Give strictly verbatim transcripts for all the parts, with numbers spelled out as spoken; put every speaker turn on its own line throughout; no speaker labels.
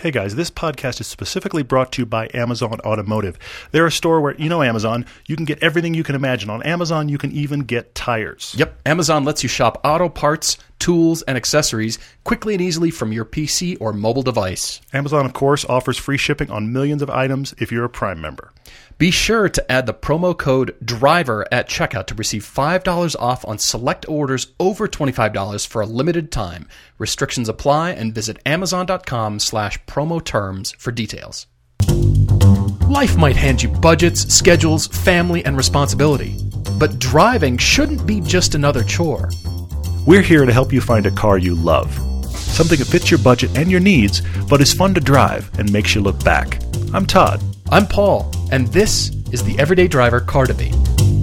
Hey guys, this podcast is specifically brought to you by Amazon Automotive. They're a store where, you know Amazon, you can get everything you can imagine. On Amazon, you can even get tires.
Yep, Amazon lets you shop auto parts, tools, and accessories quickly and easily from your P C or mobile device.
Amazon, of course, offers free shipping on millions of items if you're a Prime member.
Be sure to add the promo code DRIVER at checkout to receive five dollars off on select orders over twenty-five dollars for a limited time. Restrictions apply, and visit amazon.com slash promo terms for details. Life might hand you budgets, schedules, family, and responsibility. But driving shouldn't be just another chore.
We're here to help you find a car you love. Something that fits your budget and your needs, but is fun to drive and makes you look back. I'm Todd.
I'm Paul, and this is the Everyday Driver Car Debate.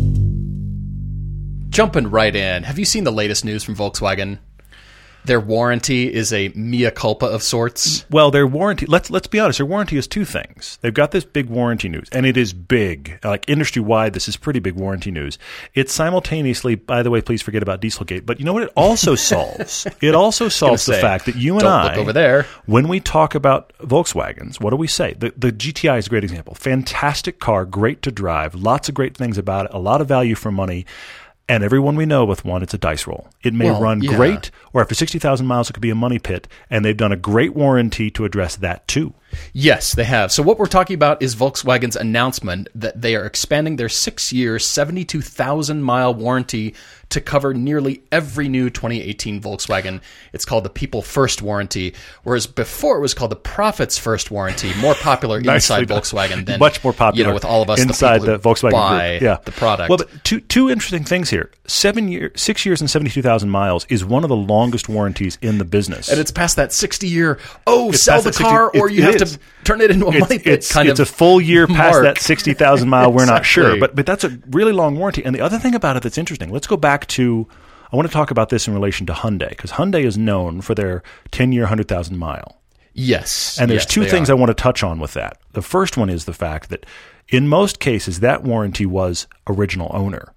Jumping right in, have you seen the latest news from Volkswagen? Their warranty is a mea culpa of sorts.
Well, their warranty, let's let's be honest, their warranty is two things. They've got this big warranty news, and it is big. Like industry-wide, this is pretty big warranty news. It simultaneously, by the way, please forget about Dieselgate, but you know what it also solves? It also solves the
say,
fact that you and
don't
I,
look over there.
when we talk about Volkswagens, what do we say? The, the G T I is a great example. Fantastic car, great to drive, lots of great things about it, a lot of value for money. And everyone we know with one, it's a dice roll. It may
well,
run
yeah.
great, or after sixty thousand miles, it could be a money pit. And they've done a great warranty to address that, too.
Yes, they have. So what we're talking about is Volkswagen's announcement that they are expanding their six-year, seventy-two thousand mile warranty to cover nearly every new twenty eighteen Volkswagen. It's called the People First warranty, whereas before it was called the Profits First warranty, more popular inside
done.
Volkswagen than
much more popular.
You know, with all of us
inside
the,
the Volkswagen
buy
group. Yeah.
the product.
Well, but two two interesting things here. Seven year, six years and seventy-two thousand miles is one of the longest warranties in the business,
and it's past that sixty-year. Oh,
it's
sell the car,
sixty,
or
it,
you
it
have
is.
to turn it into a
it's,
money pit.
It's,
kind
it's
of
a full year past
mark.
that sixty thousand mile. We're not
Exactly.
sure, but but that's a really long warranty. And the other thing about it that's interesting. Let's go back to. I want to talk about this in relation to Hyundai, because Hyundai is known for their ten-year, one hundred thousand mile.
Yes.
And there's
yes,
two things
are.
I want to touch on with that. The first one is the fact that in most cases, that warranty was original owner.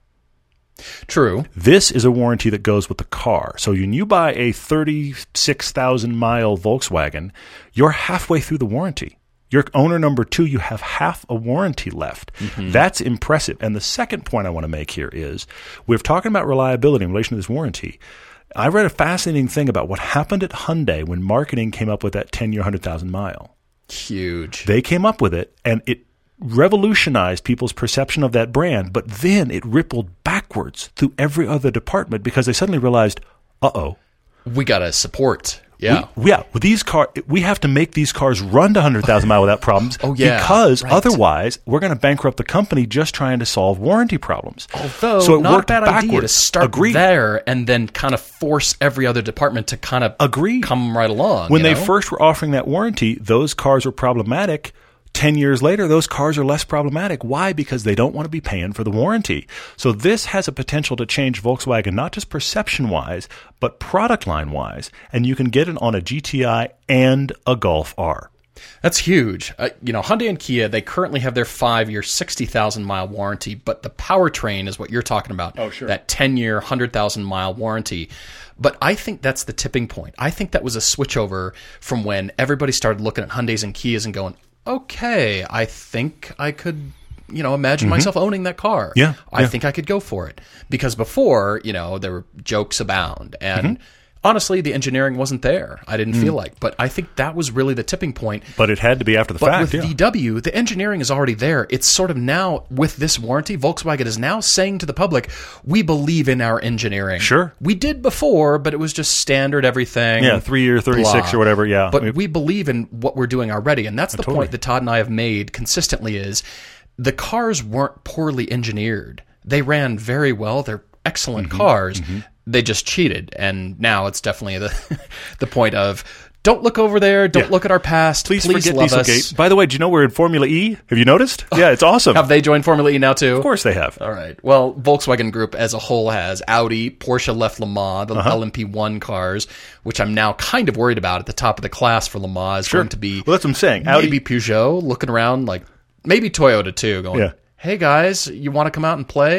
True.
This is a warranty that goes with the car. So when you buy a thirty-six thousand mile Volkswagen, you're halfway through the warranty. You're owner number two, you have half a warranty left. Mm-hmm. That's impressive. And the second point I want to make here is, we're talking about reliability in relation to this warranty. I read a fascinating thing about what happened at Hyundai when marketing came up with that ten-year, one hundred thousand mile.
Huge.
They came up with it, and it revolutionized people's perception of that brand, but then it rippled backwards through every other department because they suddenly realized, uh-oh.
We got to support. Yeah.
We, yeah. With these car, we have to make these cars run to one hundred thousand miles without problems.
Oh, yeah.
Because
right.
otherwise, we're going to bankrupt the company just trying to solve warranty problems.
Although,
so it
not
worked
a bad
backwards.
idea to start
Agreed.
there and then kind of force every other department to kind of
Agreed.
come right along.
When
you
they
know?
first were offering that warranty, those cars were problematic. Ten years later, those cars are less problematic. Why? Because they don't want to be paying for the warranty. So this has a potential to change Volkswagen, not just perception-wise, but product line-wise. And you can get it on a G T I and a Golf R.
That's huge. Uh, you know, Hyundai and Kia, they currently have their five-year, sixty thousand mile warranty, but the powertrain is what you're talking about.
Oh, sure.
That ten-year, one hundred thousand mile warranty. But I think that's the tipping point. I think that was a switchover from when everybody started looking at Hyundais and Kias and going, okay, I think I could, you know, imagine mm-hmm. myself owning that car.
Yeah,
I
yeah.
think I could go for it. Because before, you know, there were jokes abound. And
mm-hmm.
honestly, the engineering wasn't there. I didn't mm. feel like. But I think that was really the tipping point.
But it had to be after the
but
fact,
with
yeah.
V W, the engineering is already there. It's sort of now, with this warranty, Volkswagen is now saying to the public, we believe in our engineering.
Sure.
We did before, but it was just standard everything.
Yeah, three-year, thirty-six
blah.
or whatever, yeah.
But
we,
we believe in what we're doing already. And that's the
totally.
point that Todd and I have made consistently is the cars weren't poorly engineered. They ran very well. They're excellent
mm-hmm,
cars.
Mm-hmm.
They just cheated. And now it's definitely the the point of, don't look over there. Don't
yeah.
look at our past.
Please,
Please
forget
love
Dieselgate.
us.
By the way, do you know we're in Formula E? Have you noticed? Yeah, it's awesome.
Have they joined Formula E now too?
Of course they have.
All right. Well, Volkswagen Group as a whole has Audi, Porsche left Le Mans, the
uh-huh.
L M P one cars, which I'm now kind of worried about at the top of the class for Le Mans is
sure.
going to be
well, that's what I'm saying. Audi,
maybe Peugeot looking around, like maybe Toyota too, going,
yeah.
hey guys, you want to come out and play?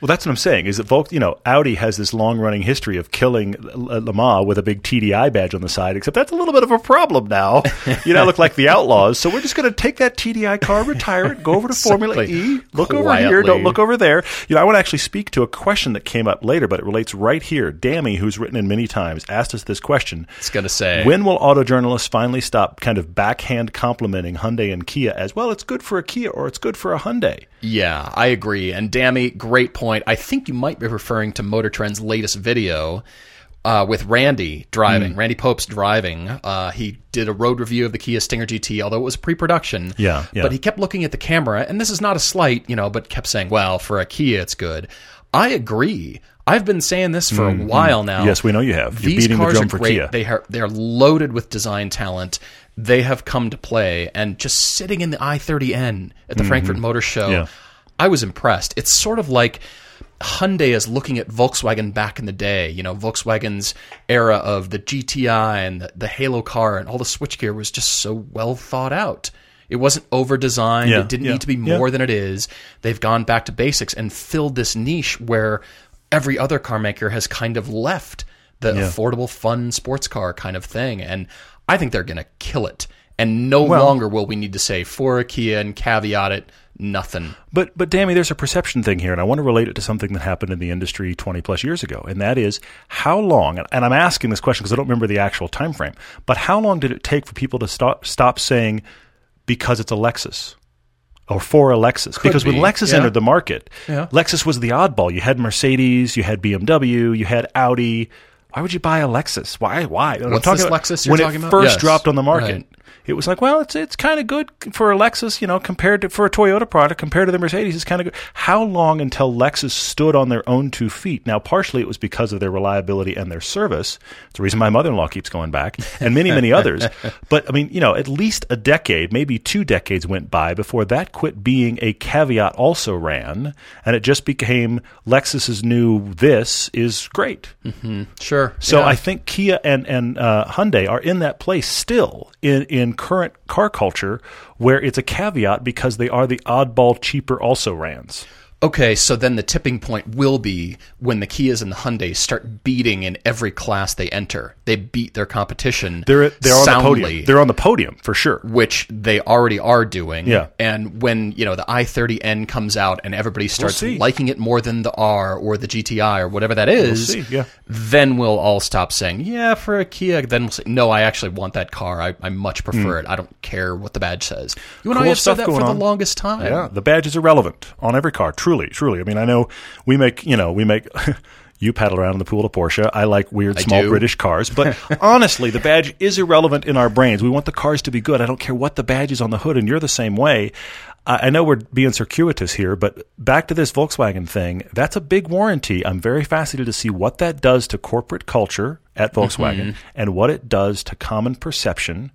Well, that's what I'm saying. Is that Volk, you know, Audi has this long-running history of killing Le Mans with a big T D I badge on the side. Except that's a little bit of a problem now. You now look like the Outlaws. So we're just going to take that T D I car, retire it, go over to Formula E, look
Quietly.
over here, don't look over there. You know, I want to actually speak to a question that came up later, but it relates right here. Dammy, who's written in many times, asked us this question.
It's going to say,
when will auto journalists finally stop kind of backhand complimenting Hyundai and Kia as, well, it's good for a Kia or it's good for a Hyundai?
Yeah, I agree. And Dammy, great point. I think you might be referring to Motor Trend's latest video uh, with Randy driving, mm. Randy Pope's driving. Uh, he did a road review of the Kia Stinger G T, although it was pre-production.
Yeah, yeah.
But he kept looking at the camera, and this is not a slight, you know, but kept saying, well, for a Kia, it's good. I agree. I've been saying this for mm-hmm. a while now.
Yes, we know you have. You're
These
beating
cars
the drum
are
for
great.
Kia.
They are, they're loaded with design talent. They have come to play, and just sitting in the I thirty N at the mm-hmm. Frankfurt Motor Show,
yeah.
I was impressed. It's sort of like Hyundai is looking at Volkswagen back in the day. You know, Volkswagen's era of the G T I and the, the Halo car and all the switchgear was just so well thought out. It wasn't over-designed.
Yeah,
it didn't
yeah,
need to be more
yeah.
than it is. They've gone back to basics and filled this niche where every other car maker has kind of left the
yeah.
affordable, fun sports car kind of thing. And I think they're going to kill it. And no
well,
longer will we need to say for a Kia and caveat it, nothing.
But, but Dammy, there's a perception thing here, and I want to relate it to something that happened in the industry twenty plus years ago, and that is how long, and I'm asking this question because I don't remember the actual time frame, but how long did it take for people to stop, stop saying, because it's a Lexus? Or for a Lexus.
Could
because
be.
when Lexus
yeah.
entered the market,
yeah.
Lexus was the oddball. You had Mercedes, you had B M W, you had Audi. Why would you buy a Lexus? Why? Why?
What's this
about,
Lexus you're
when
talking
it
about?
first
Yes.
dropped on the market,
Right.
it was like, well, it's it's kind of good for a Lexus, you know, compared to for a Toyota product compared to the Mercedes. It's kind of good. How long until Lexus stood on their own two feet? Now, partially it was because of their reliability and their service. It's the reason my mother-in-law keeps going back, and many, many others. But I mean, you know, at least a decade, maybe two decades went by before that quit being a caveat also ran, and it just became Lexus's new this is great.
Mm-hmm. Sure.
So
yeah.
I think Kia and and uh, Hyundai are in that place still in in current car culture where it's a caveat because they are the oddball cheaper also rans.
Okay, so then the tipping point will be when the Kias and the Hyundais start beating in every class they enter. They beat their competition
They're they're on
soundly,
the podium. They're on the podium for sure.
which they already are doing.
Yeah.
And when, you know, the I thirty N comes out and everybody starts
see.
liking it more than the R or the G T I or whatever that is,
see, yeah.
then we'll all stop saying, yeah, for a Kia. Then we'll say, no, I actually want that car. I, I much prefer it. I don't care what the badge says. You and
Cool
I have
stuff
said that for
going
the
on.
longest time.
Yeah, the badge is irrelevant on every car. Truly, truly. I mean, I know we make, you know, we make. You paddle around in the pool of Porsche. I like weird,
I
small
do.
British cars. But honestly, the badge is irrelevant in our brains. We want the cars to be good. I don't care what the badge is on the hood, and you're the same way. I know we're being circuitous here, but back to this Volkswagen thing, that's a big warranty. I'm very fascinated to see what that does to corporate culture at Volkswagen mm-hmm. and what it does to common perception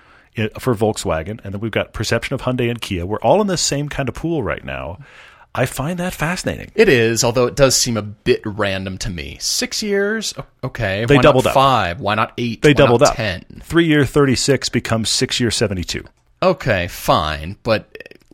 for Volkswagen. And then we've got perception of Hyundai and Kia. We're all in the same kind of pool right now. I find that fascinating.
It is, although it does seem a bit random to me. Six years? Okay.
They
Why
doubled
not
up.
Five? Why not eight?
They
Why
doubled
not
up.
ten?
Three-year thirty-six becomes six-year seventy-two.
Okay, fine. But,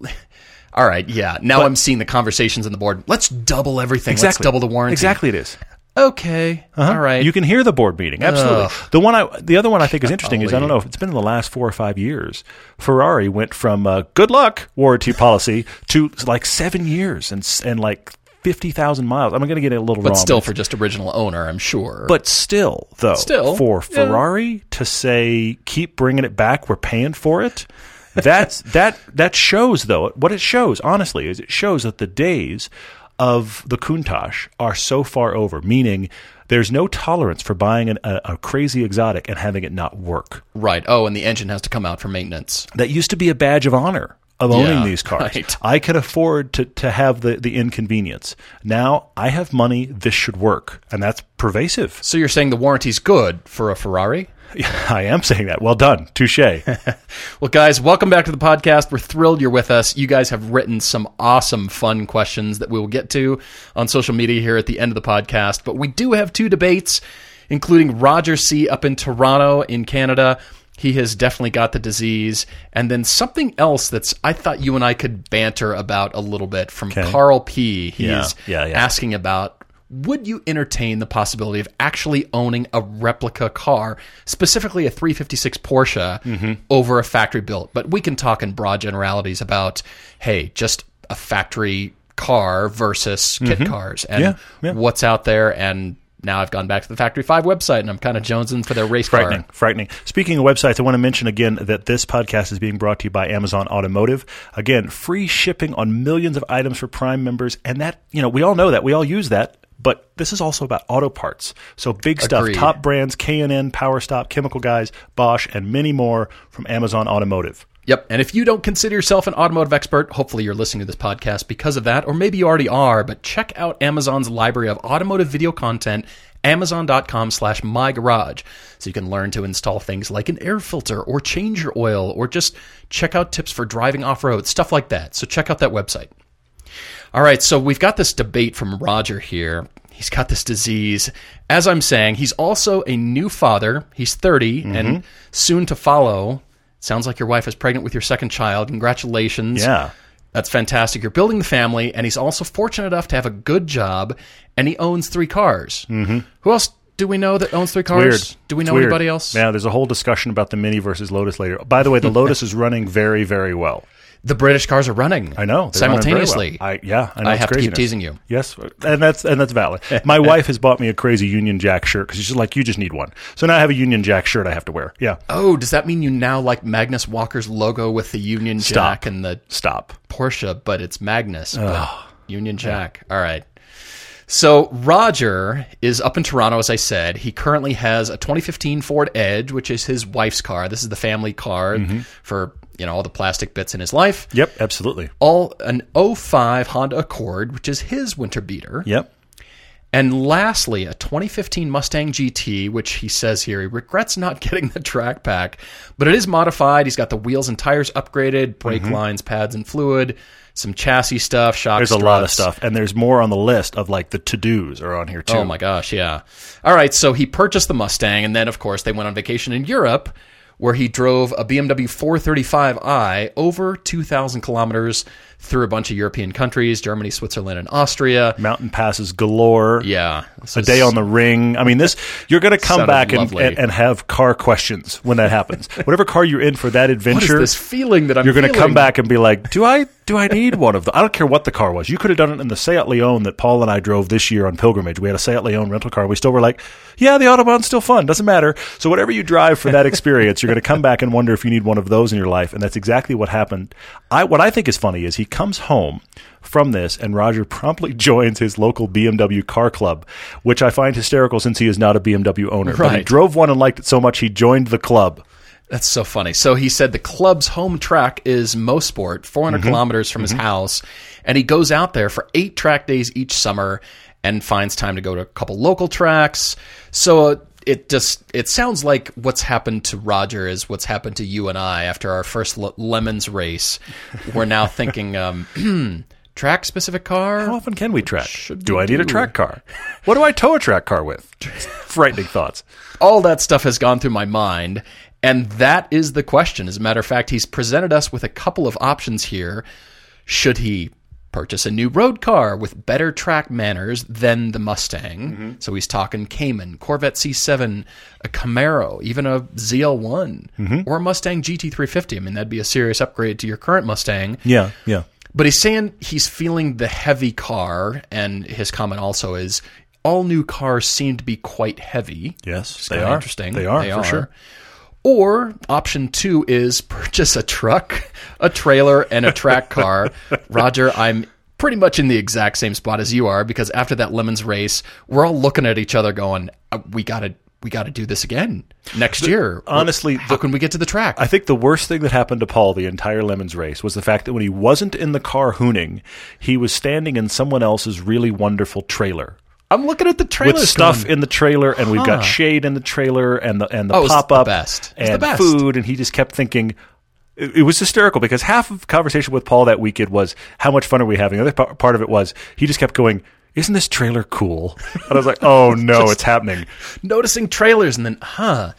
all right, yeah. Now
But-
I'm seeing the conversations on the board. Let's double everything.
Exactly.
Let's double the warranty.
Exactly it is.
Okay.
Uh-huh.
All right.
You can hear the board meeting. Absolutely.
Ugh.
The one I, the other one I think is interesting is I don't
Golly.
know if it's been in the last four or five years. Ferrari went from uh, good luck warranty policy to like seven years and s- and like fifty thousand miles. I'm going to get it a little
But
wrong.
still for just original owner, I'm sure.
But still, though,
Still,
for
yeah.
Ferrari to say keep bringing it back, we're paying for it. That's that that shows though what it shows honestly is it shows that the days of the Countach are so far over, meaning there's no tolerance for buying an, a, a crazy exotic and having it not work.
Right. Oh, and the engine has to come out for maintenance.
That used to be a badge of honor of owning
Yeah,
these cars.
right.
I can afford to, to have the, the inconvenience. Now I have money, this should work. And that's pervasive.
So you're saying the warranty's good for a Ferrari?
I am saying that. Well done. Touché.
Well, guys, welcome back to the podcast. We're thrilled you're with us. You guys have written some awesome, fun questions that we will get to on social media here at the end of the podcast. But we do have two debates, including Roger C. up in Toronto in Canada. He has definitely got the disease. And then something else that's I thought you and I could banter about a little bit from
Okay.
Carl P. He's
Yeah, yeah, yeah.
asking about, would you entertain the possibility of actually owning a replica car, specifically a three fifty-six Porsche,
Mm-hmm.
over a factory built? But we can talk in broad generalities about, hey, just a factory car versus kit cars and
Mm-hmm. Yeah, yeah.
what's out there. And now I've gone back to the Factory five website, and I'm kind of jonesing for their race
Frightening,
car.
frightening. Speaking of websites, I want to mention again that this podcast is being brought to you by Amazon Automotive. Again, free shipping on millions of items for Prime members, and that, you know, we all know that. We all use that. But this is also about auto parts. So big stuff,
Agreed.
top brands, K and N, PowerStop, Chemical Guys, Bosch, and many more from Amazon Automotive.
Yep. And if you don't consider yourself an automotive expert, hopefully you're listening to this podcast because of that, or maybe you already are, but check out Amazon's library of automotive video content, amazon.com slash my garage. So you can learn to install things like an air filter or change your oil or just check out tips for driving off-road, stuff like that. So check out that website. All right, so we've got this debate from Roger here. He's got this disease. As I'm saying, he's also a new father. He's thirty
Mm-hmm.
and soon to follow. Sounds like your wife is pregnant with your second child. Congratulations.
Yeah.
That's fantastic. You're building the family, and he's also fortunate enough to have a good job, and he owns three cars. Mm-hmm. Who else do we know that owns three cars?
Weird.
Do we
It's
know
weird.
anybody else?
Yeah, there's a whole discussion about the Mini versus Lotus later. By the way, the Lotus is running very, very well.
The British cars are running.
I know. They're running very
simultaneously.
well. I, yeah, I know.
I
it's
have to keep
craziness.
teasing you.
Yes, and that's and that's valid. My wife has bought me a crazy Union Jack shirt because she's just like, you just need one. So now I have a Union Jack shirt I have to wear. Yeah.
Oh, does that mean you now like Magnus Walker's logo with the Union
Stop.
Jack and the
Stop.
Porsche, but it's Magnus, but Union Jack. All right. So Roger is up in Toronto, as I said. He currently has a twenty fifteen Ford Edge, which is his wife's car. This is the family car for, you know, all the plastic bits in his life.
Yep, absolutely.
All an oh five Honda Accord, which is his winter beater.
Yep.
And lastly, a twenty fifteen Mustang G T, which he says here he regrets not getting the track pack, but it is modified. He's got the wheels and tires upgraded, brake lines, pads, and fluid, some chassis stuff, shock
There's
struts.
a lot of stuff, and there's more on the list of like the to-dos are on here too.
Oh my gosh, yeah. All right, so he purchased the Mustang, and then of course they went on vacation in Europe, where he drove a B M W four thirty-five i over two thousand kilometers through a bunch of European countries, Germany, Switzerland, and Austria.
Mountain passes galore.
Yeah.
A day on the ring. I mean, this you're going to come
Sounded
back and,
lovely.
and, and have car questions when that happens. Whatever car you're in for that
What is
adventure,
this feeling that I'm
you're going to
feeling?
come back and be like, do I do I need one of them? I don't care what the car was. You could have done it in the Seat Leon that Paul and I drove this year on pilgrimage. We had a Seat Leon rental car. We still were like, yeah, the Autobahn's still fun. Doesn't matter. So whatever you drive for that experience, you're going to come back and wonder if you need one of those in your life. And that's exactly what happened. I What I think is funny is he comes home from this, and Roger promptly joins his local B M W car club, which I find hysterical since he is not a B M W owner. But he
Right.
drove one and liked it so much he joined the club.
That's so funny. So he said the club's home track is Mosport, four hundred kilometers from his house, and he goes out there for eight track days each summer and finds time to go to a couple local tracks. So uh, it just it sounds like what's happened to Roger is what's happened to you and I after our first Le- Lemons race. We're now thinking, um, track specific car.
How often can we track?
Should
do
we
I need a
do?
track car? What do I tow a track car with? Frightening thoughts.
All that stuff has gone through my mind, and that is the question. As a matter of fact, he's presented us with a couple of options here. Should he purchase a new road car with better track manners than the Mustang?
Mm-hmm.
So he's talking Cayman, Corvette C seven, a Camaro, even a Z L one,
Mm-hmm.
or a Mustang G T three fifty. I mean, that'd be a serious upgrade to your current Mustang.
Yeah, yeah.
But he's saying he's feeling the heavy car, and his comment also is all new cars seem to be quite heavy.
Yes,
It's
they
kinda
are.
interesting.
They are, for sure.
Or option two is purchase a truck, a trailer, and a track car. Roger, I'm pretty much in the exact same spot as you are, because after that Lemons race, we're all looking at each other going, uh, we gotta we gotta do this again next year.
honestly,
How
the-
can we get to the track?
I think the worst thing that happened to Paul the entire Lemons race was the fact that when he wasn't in the car hooning, he was standing in someone else's really wonderful trailer.
I'm looking at the trailer
With stuff
going,
in the trailer, and we've got
Huh.
shade in the trailer, and the and the
Oh, it's
pop
the
up,
best. It's the
and
best.
food, and he just kept thinking. It, it was hysterical because half of the conversation with Paul that weekend was how much fun are we having. The other pa- part of it was he just kept going, "Isn't this trailer cool?" And I was like, "Oh no, it's happening."
noticing trailers, and then, huh,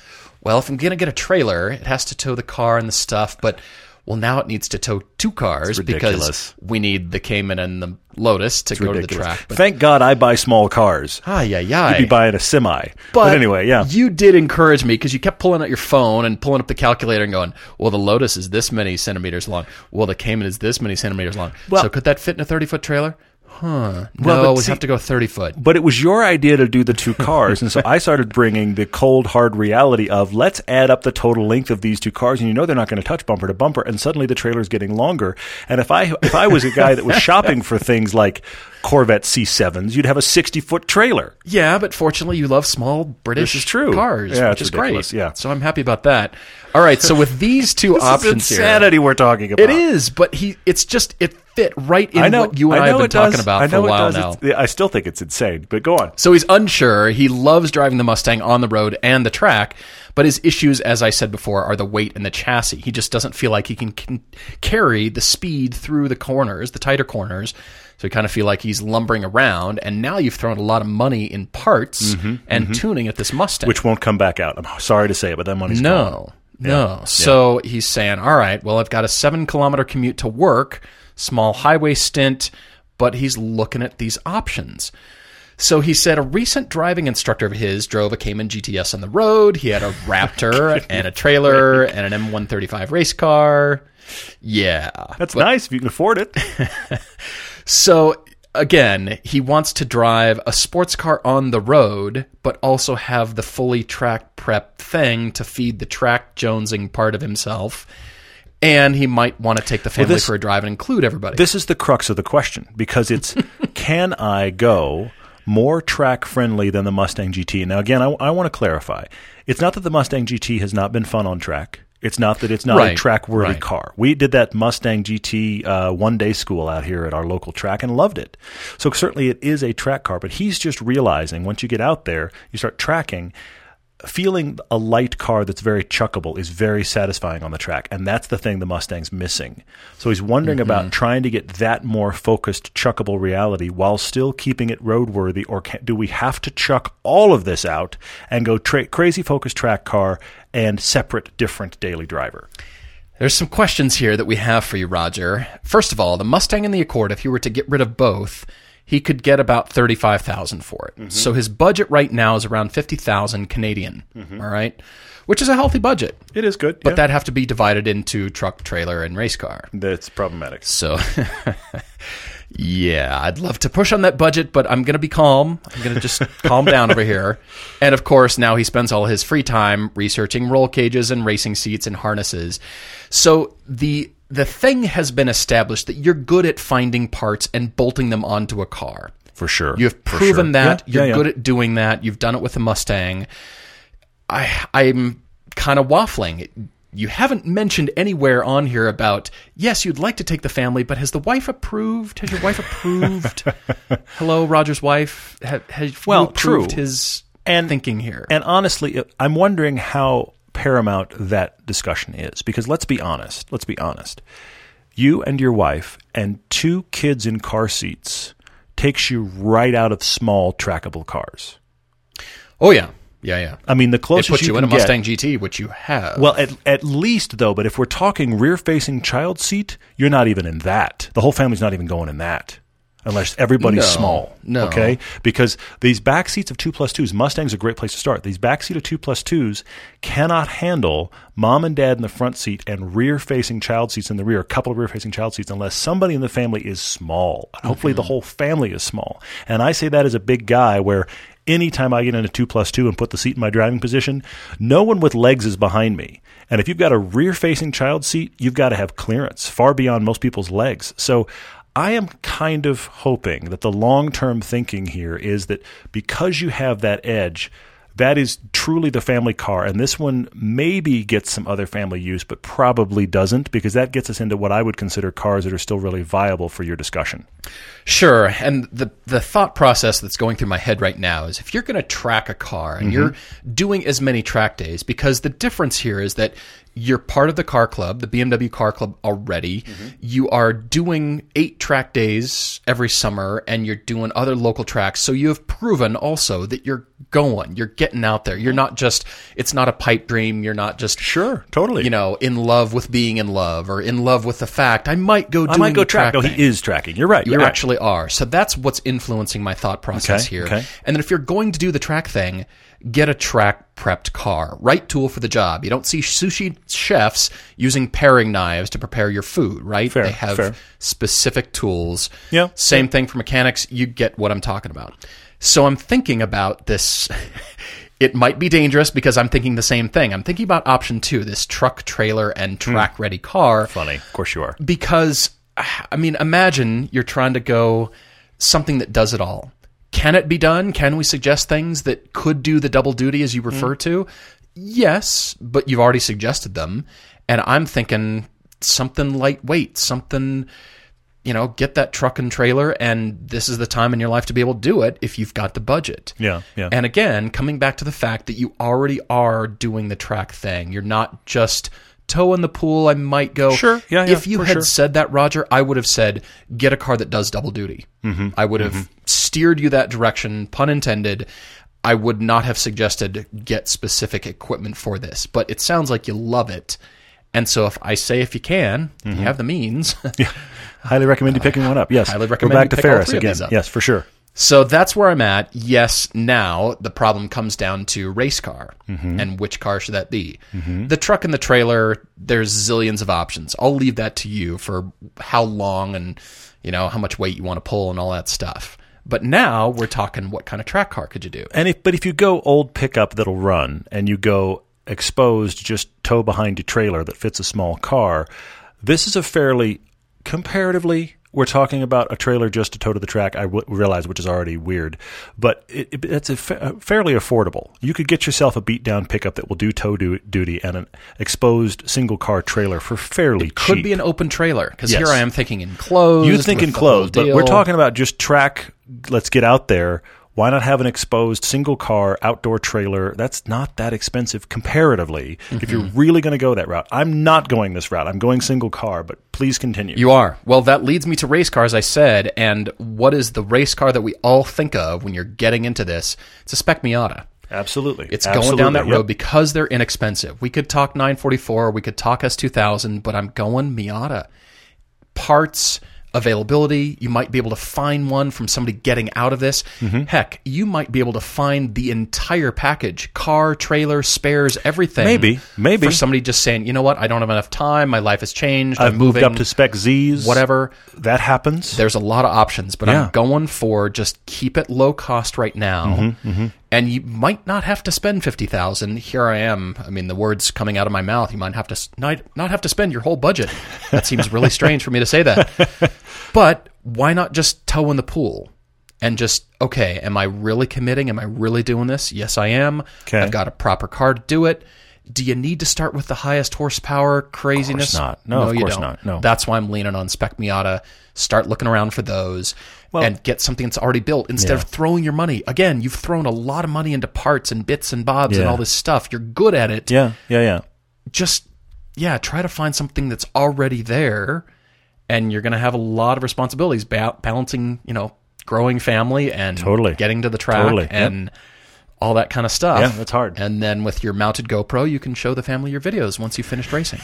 well, if I'm going to get a trailer, it has to tow the car and the stuff, but well, now it needs to tow two cars because we need the Cayman and the Lotus to
it's
go
ridiculous.
to the track.
But Thank God I buy small cars.
Ah, yeah, yeah.
You'd be buying a semi. But,
but
anyway, yeah.
You did encourage me because you kept pulling out your phone and pulling up the calculator and going, well, the Lotus is this many centimeters long. Well, the Cayman is this many centimeters long. Well, so could that fit in a thirty-foot trailer? Huh.
Well,
no, we
see,
have to go thirty foot.
But it was your idea to do the two cars, and so I started bringing the cold, hard reality of let's add up the total length of these two cars, and you know they're not going to touch bumper to bumper, and suddenly the trailer's getting longer. And if I if I was a guy that was shopping for things like Corvette C sevens, you'd have a sixty-foot trailer.
Yeah, but fortunately you love small British
this is true.
cars,
yeah,
which is
ridiculous.
great.
Yeah.
So I'm happy about that. All right, so with these two
this
options
is insanity
here,
we're talking about.
it is, but he it's just it fit right in
I know,
what you and I,
I
have been talking
does.
about
I know
for a while
it does.
now.
It's, I still think it's insane, but go on.
So he's unsure. He loves driving the Mustang on the road and the track, but his issues, as I said before, are the weight and the chassis. He just doesn't feel like he can, can carry the speed through the corners, the tighter corners. So you kind of feel like he's lumbering around, and now you've thrown a lot of money in parts
mm-hmm,
and
mm-hmm.
tuning at this Mustang.
Which won't come back out. I'm sorry to say it, but that money's
no,
gone.
No.
Yeah.
So yeah. he's saying, all right, well, I've got a seven-kilometer commute to work, small highway stint, but he's looking at these options. So he said a recent driving instructor of his drove a Cayman G T S on the road. He had a Raptor and a trailer and an M one thirty-five race car. Yeah.
That's
but,
nice if you can afford it.
So again, he wants to drive a sports car on the road, but also have the fully track prep thing to feed the track jonesing part of himself. And he might want to take the family well, this, for a drive and include everybody.
This is the crux of the question, because it's, can I go more track-friendly than the Mustang G T? Now, again, I, I want to clarify. It's not that the Mustang G T has not been fun on track. It's not that it's not
right,
a track-worthy
right.
car. We did that Mustang G T uh, one-day school out here at our local track and loved it. So certainly it is a track car, but he's just realizing once you get out there, you start tracking, feeling a light car that's very chuckable is very satisfying on the track, and that's the thing the Mustang's missing. So he's wondering mm-hmm. about trying to get that more focused, chuckable reality while still keeping it roadworthy, or can, do we have to chuck all of this out and go tra- crazy focused track car and separate, different daily driver?
There's some questions here that we have for you, Roger. First of all, the Mustang and the Accord, if you were to get rid of both, he could get about thirty-five thousand dollars for it. Mm-hmm. So his budget right now is around fifty thousand Canadian, mm-hmm. all right? Which is a healthy budget.
It is good.
But
yeah.
that'd have to be divided into truck, trailer, and race car.
That's problematic.
So, yeah, I'd love to push on that budget, but I'm going to be calm. I'm going to just calm down over here. And, of course, now he spends all his free time researching roll cages and racing seats and harnesses. So the... The thing has been established that you're good at finding parts and bolting them onto a car.
For sure.
You have
For
proven
sure.
that.
Yeah,
you're
yeah, yeah.
good at doing that. You've done it with the Mustang. I, I'm kind of waffling. You haven't mentioned anywhere on here about, yes, you'd like to take the family, but has the wife approved? Has your wife approved? Hello, Roger's wife. Has, has
well,
you approved
true.
his
and,
thinking here?
And honestly, I'm wondering how paramount that discussion is, because let's be honest let's be honest you and your wife and two kids in car seats takes you right out of small trackable cars.
Oh yeah yeah yeah
I mean, the closest
it puts you,
you
in a
can
Mustang
get,
G T, which you have.
well at, at least though, but if we're talking rear facing child seat, you're not even in that. The whole family's not even going in that unless everybody's
no,
small.
No.
Okay? Because these back seats of two plus twos, Mustang's a great place to start. These back seat of two plus twos cannot handle mom and dad in the front seat and rear-facing child seats in the rear, a couple of rear-facing child seats, unless somebody in the family is small. Mm-hmm. Hopefully the whole family is small. And I say that as a big guy where anytime I get in a two plus two and put the seat in my driving position, no one with legs is behind me. And if you've got a rear-facing child seat, you've got to have clearance far beyond most people's legs. So I am kind of hoping that the long-term thinking here is that because you have that edge, that is truly the family car, and this one maybe gets some other family use, but probably doesn't, because that gets us into what I would consider cars that are still really viable for your discussion.
Sure, and the the thought process that's going through my head right now is if you're going to track a car and mm-hmm. you're doing as many track days, because the difference here is that you're part of the car club, the B M W car club already. Mm-hmm. You are doing eight track days every summer, and you're doing other local tracks. So you have proven also that you're going, you're getting out there. You're not just, it's not a pipe dream. You're not just,
sure, totally,
you know, in love with being in love, or in love with the fact I might go.
I might go
track.
track. No, he is tracking. You're right.
You
you're
actually
right.
are. So that's what's influencing my thought process
okay,
here.
Okay.
And then if you're going to do the track thing, get a track prepped car. Right tool for the job. You don't see sushi chefs using paring knives to prepare your food, right?
Fair,
they have
fair.
specific tools.
Yeah.
Same thing for mechanics. You get what I'm talking about. So I'm thinking about this. It might be dangerous because I'm thinking the same thing. I'm thinking about option two, this truck, trailer, and track-ready car.
Funny. Of course you are.
Because, I mean, imagine you're trying to go something that does it all. Can it be done? Can we suggest things that could do the double duty as you refer mm. to? Yes, but you've already suggested them. And I'm thinking something lightweight, something, you know, get that truck and trailer, and this is the time in your life to be able to do it if you've got the budget.
Yeah, yeah.
And again, coming back to the fact that you already are doing the track thing. You're not just toe in the pool, I might go.
Sure, yeah, yeah.
If you
for
had
sure.
said that, Roger, I would have said, get a car that does double duty.
Mm-hmm.
I would have
mm-hmm.
steered you that direction, pun intended. I would not have suggested get specific equipment for this. But it sounds like you love it. And so if I say if you can, mm-hmm. you have the means.
Yeah. Highly recommend you picking one up. Yes.
Highly recommend
Go back
you
to
pick all
Ferris
three of
again.
these up.
Yes, for sure.
So that's where I'm at. Yes, now the problem comes down to race car. Mm-hmm. And which car should that be? Mm-hmm. The truck and the trailer, there's zillions of options. I'll leave that to you for how long and, you know, how much weight you want to pull and all that stuff. But now we're talking what kind of track car could you do?
And if, but if you go old pickup that'll run and you go exposed, just tow behind your trailer that fits a small car, this is a fairly, comparatively, we're talking about a trailer just to tow to the track, I w- realize, which is already weird, but it, it, it's a fa- fairly affordable. You could get yourself a beat-down pickup that will do tow du- duty and an exposed single-car trailer for fairly
it could
cheap.
be an open trailer, because
Yes.
here I am thinking enclosed.
You think
with
enclosed,
the whole
but we're
deal.
talking about just track, let's get out there. Why not have an exposed single-car outdoor trailer? That's not that expensive comparatively mm-hmm. if you're really going to go that route. I'm not going this route. I'm going single-car, but please continue.
You are. Well, that leads me to race cars, I said, and what is the race car that we all think of when you're getting into this? It's a Spec Miata.
Absolutely.
It's
Absolutely.
going down that
Yep.
road because they're inexpensive. We could talk nine forty-four, we could talk S two thousand, but I'm going Miata. Parts, availability, you might be able to find one from somebody getting out of this. Mm-hmm. Heck, you might be able to find the entire package, car, trailer, spares, everything.
Maybe, maybe.
For somebody just saying, you know what, I don't have enough time, my life has changed,
I've
I'm
moved
moving.
up to Spec Zs.
Whatever.
That happens.
There's a lot of options, but
Yeah.
I'm going for just keep it low cost right now.
Mm-hmm, mm-hmm.
And you might not have to spend fifty thousand dollars. Here I am. I mean, the words coming out of my mouth, you might have to not, not have to spend your whole budget. That seems really strange for me to say that. But why not just toe in the pool and just, okay, am I really committing? Am I really doing this? Yes, I am.
Okay.
I've got a proper car to do it. Do you need to start with the highest horsepower craziness?
Of course not. No, of
you
course
don't.
not. No.
That's why I'm leaning on Spec Miata. Start looking around for those
Well,
and get something that's already built instead
yeah.
of throwing your money. Again, you've thrown a lot of money into parts and bits and bobs and
Yeah.
all this stuff. You're good at it.
Yeah, yeah, yeah.
Just, yeah, try to find something that's already there, and you're going to have a lot of responsibilities ba- balancing, you know, growing family and
Totally.
getting to the track
Totally.
and all that kind of stuff.
Yeah, that's hard.
And then with your mounted GoPro, you can show the family your videos once you've finished racing.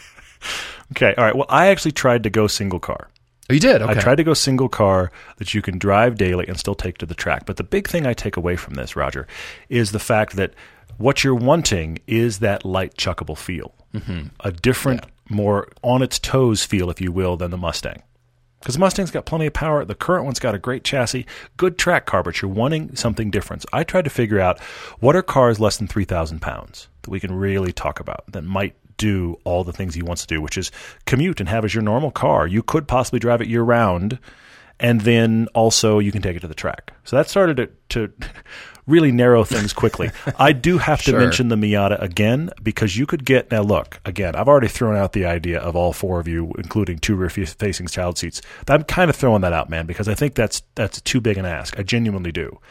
Okay, all right. Well, I actually tried to go single car.
Oh, you did? Okay.
I tried to go single car that you can drive daily and still take to the track. But the big thing I take away from this, Roger, is the fact that what you're wanting is that light, chuckable feel. Mm-hmm. A different, yeah. more on its toes feel, if you will, than the Mustang. Because the Mustang's got plenty of power. The current one's got a great chassis, good track car, but you're wanting something different. So I tried to figure out what are cars less than three thousand pounds that we can really talk about that might do all the things he wants to do, which is commute and have as your normal car. You could possibly drive it year-round, and then also you can take it to the track. So that started to, to really narrow things quickly. I do have to
Sure.
mention the Miata again, because you could get, now look, again, I've already thrown out the idea of all four of you, including two rear-facing child seats. I'm kind of throwing that out, man, because I think that's that's too big an ask. I genuinely do.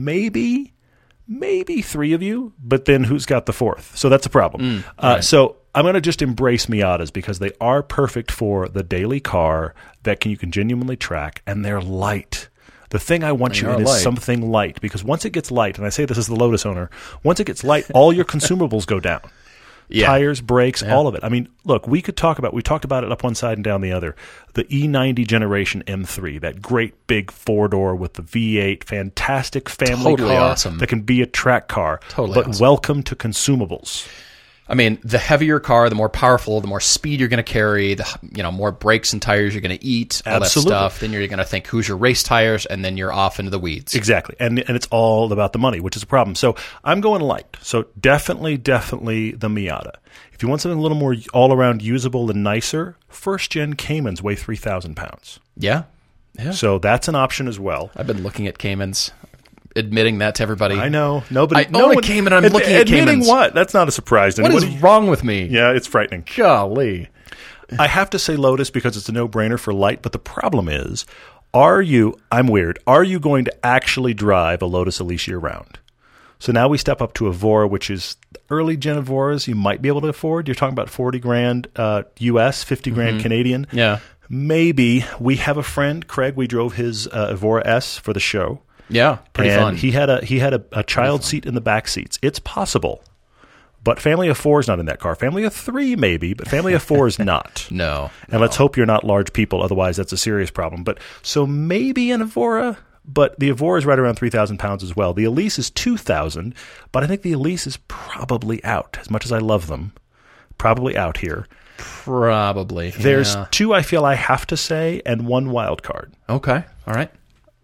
Maybe... Maybe three of you, but then who's got the fourth? So that's a problem.
Mm,
uh,
right.
So I'm going to just embrace Miatas because they are perfect for the daily car that can, you can genuinely track, and they're light. The thing I want
They
you
are
in is
light.
something light, because once it gets light, and I say this as the Lotus owner, once it gets light, all your consumables go down.
Yeah.
Tires, brakes,
Yeah.
all of it. I mean, look, we could talk about, we talked about it up one side and down the other. The E ninety generation M three, that great big four-door with the V eight, fantastic family
Totally
car
awesome.
that can be a track car.
Totally
But
awesome.
welcome to consumables.
I mean, the heavier car, the more powerful, the more speed you're going to carry, the you know more brakes and tires you're going to eat, all
Absolutely.
that stuff. Then you're going to think, who's your race tires? And then you're off into the weeds.
Exactly. And and it's all about the money, which is a problem. So I'm going light. So definitely, definitely the Miata. If you want something a little more all-around usable and nicer, first-gen Caymans weigh three thousand pounds.
Yeah. Yeah.
So that's an option as well.
I've been looking at Caymans, admitting that to everybody.
I know. Nobody.
I
no
own a
one,
Cayman, I'm
ad-
looking at
admitting
Caymans.
what? That's not a surprise to
What is
anybody.
wrong with me?
Yeah, it's frightening.
Golly.
I have to say Lotus because it's a no-brainer for light, but the problem is, are you, I'm weird, are you going to actually drive a Lotus Elise year-round? So now we step up to Evora, which is early gen Evoras you might be able to afford. You're talking about forty grand uh, U S, fifty grand
Mm-hmm.
Canadian.
Yeah.
Maybe. We have a friend, Craig, we drove his uh, Evora S for the show.
Yeah. Pretty
and
fun.
he had a he had a, a child seat in the back seats. It's possible. But family of four is not in that car. Family of three, maybe, but family of four is not.
no.
And let's hope you're not large people, otherwise that's a serious problem. But so maybe an Evora, but the Evora is right around three thousand pounds as well. The Elise is two thousand, but I think the Elise is probably out. As much as I love them, probably out here.
Probably.
There's
yeah.
two I feel I have to say, and one wild card.
Okay. All right.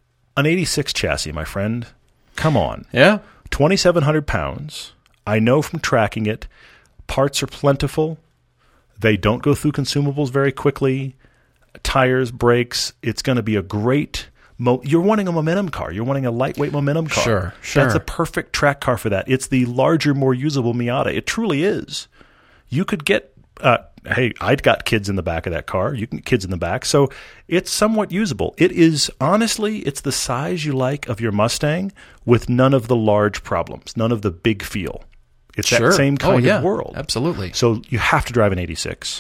An eighty-six chassis, my friend. Come on.
Yeah.
twenty-seven hundred pounds. I know from tracking it, parts are plentiful. They don't go through consumables very quickly. Tires, brakes. It's going to be a great... Mo- You're wanting a momentum car. You're wanting a lightweight momentum car.
Sure, sure.
That's a perfect track car for that. It's the larger, more usable Miata. It truly is. You could get... Uh, hey, I'd got kids in the back of that car. You can get kids in the back. So it's somewhat usable. It is, honestly, it's the size you like of your Mustang with none of the large problems, none of the big feel. It's
Sure.
that same
Oh,
kind
yeah.
of world.
Absolutely.
So you have to drive an eighty-six.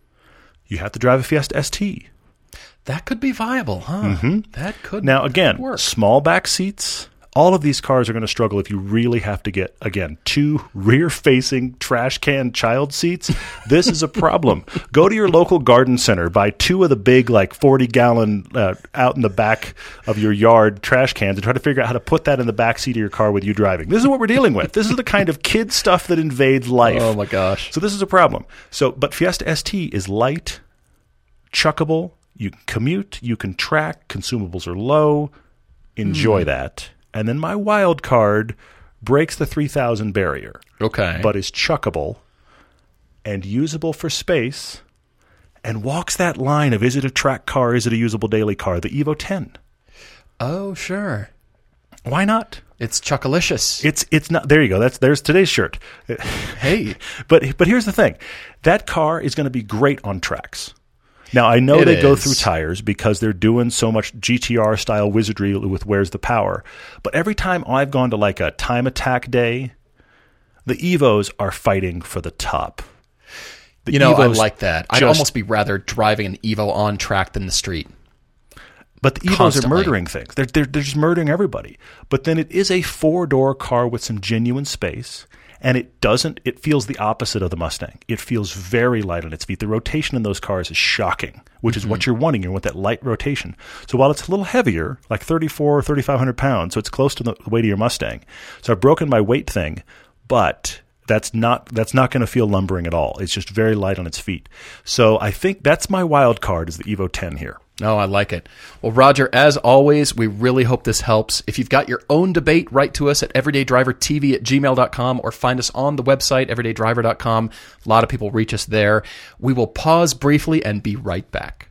You have to drive a Fiesta S T.
That could be viable, huh? Mm-hmm. That could
Now, again,
work.
small back seats. All of these cars are going to struggle if you really have to get, again, two rear-facing trash can child seats. This is a problem. Go to your local garden center, buy two of the big, like, forty-gallon uh, out in the back of your yard trash cans and try to figure out how to put that in the back seat of your car with you driving. This is what we're dealing with. This is the kind of kid stuff that invades life.
Oh, my gosh.
So this is a problem. So, but Fiesta S T is light, chuckable. You can commute. You can track. Consumables are low. Enjoy
Hmm.
that. And then my wild card breaks the three thousand barrier,
Okay.
but is chuckable and usable for space and walks that line of is it a track car, is it a usable daily car, the Evo ten.
oh, sure.
Why not?
It's Chuckalicious.
It's it's not. There you go. That's there's today's shirt.
Hey.
But but here's the thing. That car is going to be great on tracks. Now, I know
It
they go
is.
through tires because they're doing so much G T R-style wizardry with Where's the Power. But every time I've gone to like a time attack day, the Evos are fighting for the top. The
You know, I
Evos
like that. I'd
just-
almost be rather driving an Evo on track than the street.
But the Evos
Constantly.
are murdering things. They're, they're, they're just murdering everybody. But then it is a four-door car with some genuine space. And it doesn't, it feels the opposite of the Mustang. It feels very light on its feet. The rotation in those cars is shocking, which is what you're wanting. You want that light rotation. So while it's a little heavier, like thirty-four or thirty-five hundred pounds, so it's close to the weight of your Mustang. So I've broken my weight thing, but that's not, that's not going to feel lumbering at all. It's just very light on its feet. So I think that's my wild card is the Evo ten here.
No, I like it. Well, Roger, as always, we really hope this helps. If you've got your own debate, write to us at everydaydrivertv at gmail dot com or find us on the website, everyday driver dot com. A lot of people reach us there. We will pause briefly and be right back.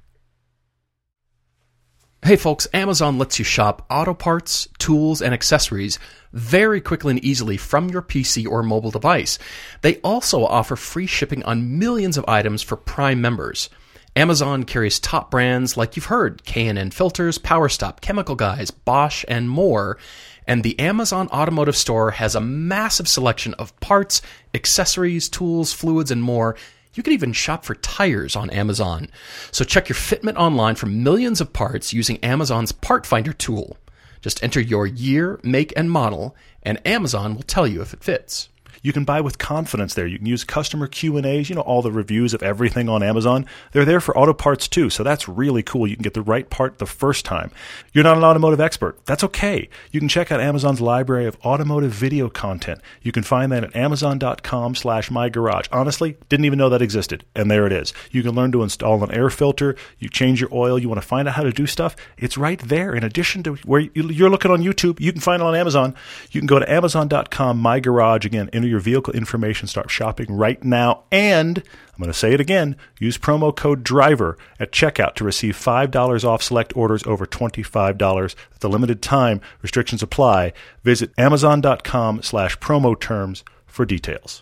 Hey folks, Amazon lets you shop auto parts, tools, and accessories very quickly and easily from your P C or mobile device. They also offer free shipping on millions of items for Prime members. Amazon carries top brands like you've heard, K and N Filters, PowerStop, Chemical Guys, Bosch, and more. And the Amazon Automotive Store has a massive selection of parts, accessories, tools, fluids, and more. You can even shop for tires on Amazon. So check your fitment online for millions of parts using Amazon's Part Finder tool. Just enter your year, make, and model, and Amazon will tell you if it fits.
You can buy with confidence there. You can use customer Q and A's, you know, all the reviews of everything on Amazon. They're there for auto parts too, so that's really cool. You can get the right part the first time. You're not an automotive expert. That's okay. You can check out Amazon's library of automotive video content. You can find that at amazon.com slash mygarage. Honestly, didn't even know that existed, and there it is. You can learn to install an air filter. You change your oil. You want to find out how to do stuff. It's right there. In addition to where you're looking on YouTube, you can find it on Amazon. You can go to amazon dot com, mygarage, again, enter your your vehicle information, start shopping right now, and I'm going to say it again, use promo code DRIVER at checkout to receive five dollars off select orders over twenty-five dollars. At the limited time, restrictions apply. Visit amazon.com slash promo terms for details.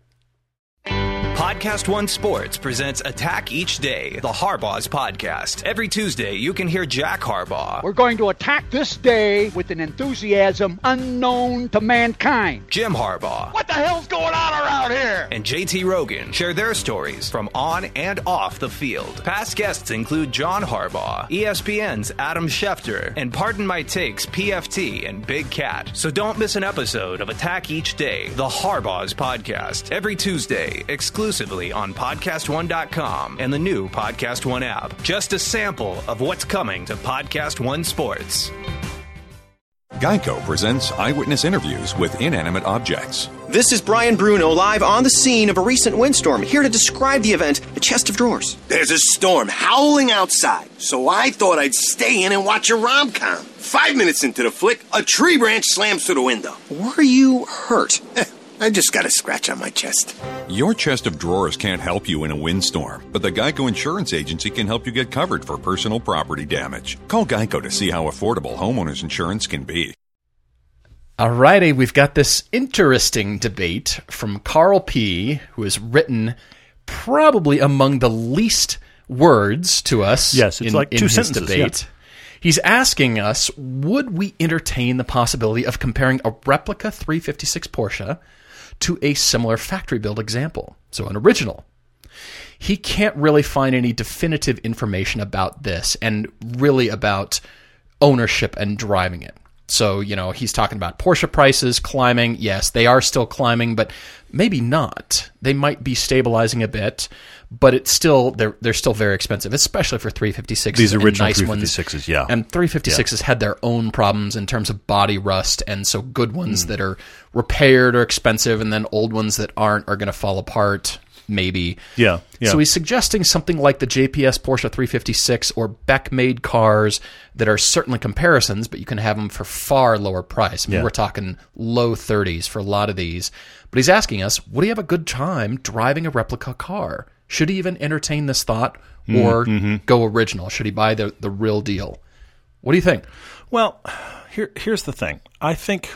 Podcast One Sports presents Attack Each Day, the Harbaugh's podcast. Every Tuesday, you can hear Jack Harbaugh.
We're going to attack this day with an enthusiasm unknown to mankind.
Jim Harbaugh.
What the hell's going on around here?
And J T Rogan share their stories from on and off the field. Past guests include John Harbaugh, E S P N's Adam Schefter, and Pardon My Takes P F T and Big Cat. So don't miss an episode of Attack Each Day, the Harbaugh's podcast. Every Tuesday, exclusively on podcast one dot com and the new Podcast One app. Just a sample of what's coming to Podcast One Sports.
Geico presents eyewitness interviews with inanimate objects.
This is Brian Bruno live on the scene of a recent windstorm, here to describe the event, The Chest of Drawers.
There's a storm howling outside, so I thought I'd stay in and watch a rom-com. Five minutes into the flick, a tree branch slams through the window.
Were you hurt?
I just got a scratch on my chest.
Your chest of drawers can't help you in a windstorm, but the Geico Insurance Agency can help you get covered for personal property damage. Call Geico to see how affordable homeowners insurance can be.
Alrighty, we've got this interesting debate from Carl P., who has written probably among the least words to us.
Yes, it's
in,
like
in
two
his
sentences,
debate.
yeah.
He's asking us, would we entertain the possibility of comparing a replica three fifty-six Porsche to a similar factory-built example, so an original? He can't really find any definitive information about this and really about ownership and driving it. So, you know, he's talking about Porsche prices climbing. Yes, they are still climbing, but maybe not. They might be stabilizing a bit, but it's still they're they're still very expensive, especially for three fifty-sixes.
These original
nice
three fifty-sixes,
ones.
yeah.
And three fifty-sixes yeah. had their own problems in terms of body rust, and so good ones mm. that are repaired are expensive, and then old ones that aren't are going to fall apart. Maybe.
Yeah, yeah.
So he's suggesting something like the J P S Porsche three fifty-six or Beck-made cars that are certainly comparisons, but you can have them for far lower price. I mean,
yeah.
we're talking low thirties for a lot of these. But he's asking us, would he have a good time driving a replica car? Should he even entertain this thought or
mm-hmm.
go original? Should he buy the, the real deal? What do you think?
Well, here here's the thing. I think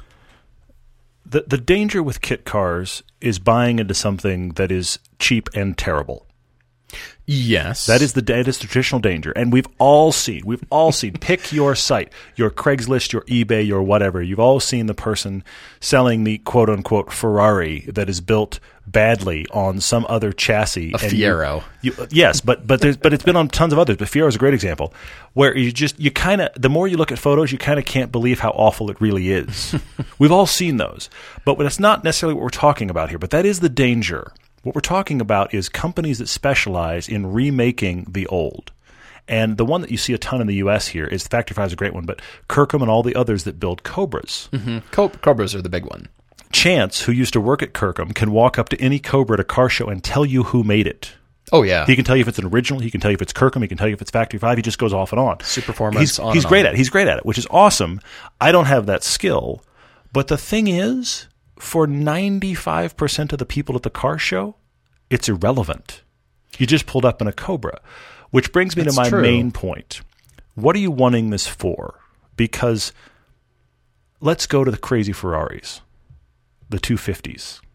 the the danger with kit cars is buying into something that is cheap and terrible.
Yes.
That is the that is the traditional danger. And we've all seen, we've all seen, pick your site, your Craigslist, your eBay, your whatever. You've all seen the person selling the quote-unquote Ferrari that is built badly on some other chassis.
A Fiero.
You, you, yes, but but there's but it's been on tons of others. But Fiero is a great example where you just you kind of the more you look at photos, you kind of can't believe how awful it really is. We've all seen those, but that's not necessarily what we're talking about here. But that is the danger. What we're talking about is companies that specialize in remaking the old. And the one that you see a ton in the U S here is Factory Five is a great one, but Kirkham and all the others that build Cobras.
Mm-hmm. Co- Cobras are the big one.
Chance, who used to work at Kirkham, can walk up to any Cobra at a car show and tell you who made it.
Oh, yeah.
He can tell you if it's an original. He can tell you if it's Kirkham. He can tell you if it's Factory Five. He just goes off and on.
Superformance.
He's,
on
he's
and
great
on.
at it. He's great at it, which is awesome. I don't have that skill. But the thing is, for ninety-five percent of the people at the car show, it's irrelevant. You just pulled up in a Cobra, which brings me
That's
to my
true.
main point. What are you wanting this for? Because let's go to the crazy Ferraris, the two fifties.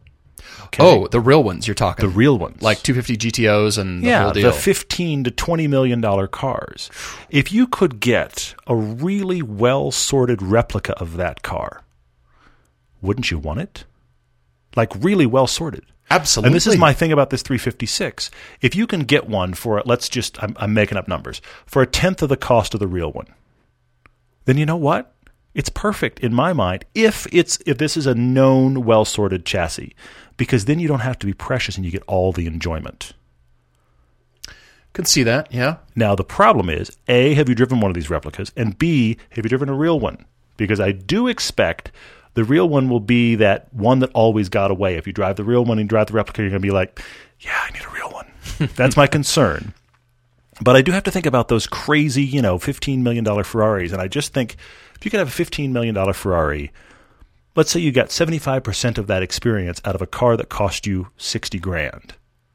Okay?
Oh, the real ones you're talking.
The real ones.
Like two fifty G T Os and the
yeah,
whole deal.
the fifteen to twenty million dollar cars. If you could get a really well-sorted replica of that car, wouldn't you want it? Like really well-sorted.
Absolutely.
And this is my thing about this three fifty-six. If you can get one for, let's just, I'm, I'm making up numbers, for a tenth of the cost of the real one, then you know what? It's perfect in my mind if it's if this is a known, well-sorted chassis, because then you don't have to be precious and you get all the enjoyment.
Could see that, yeah.
Now, the problem is, A, have you driven one of these replicas? And B, have you driven a real one? Because I do expect the real one will be that one that always got away. If you drive the real one and you drive the replica, you're going to be like, yeah, I need a real one. That's my concern. But I do have to think about those crazy, you know, fifteen million dollars Ferraris. And I just think if you could have a fifteen million dollars Ferrari, let's say you got seventy-five percent of that experience out of a car that cost you sixty grand.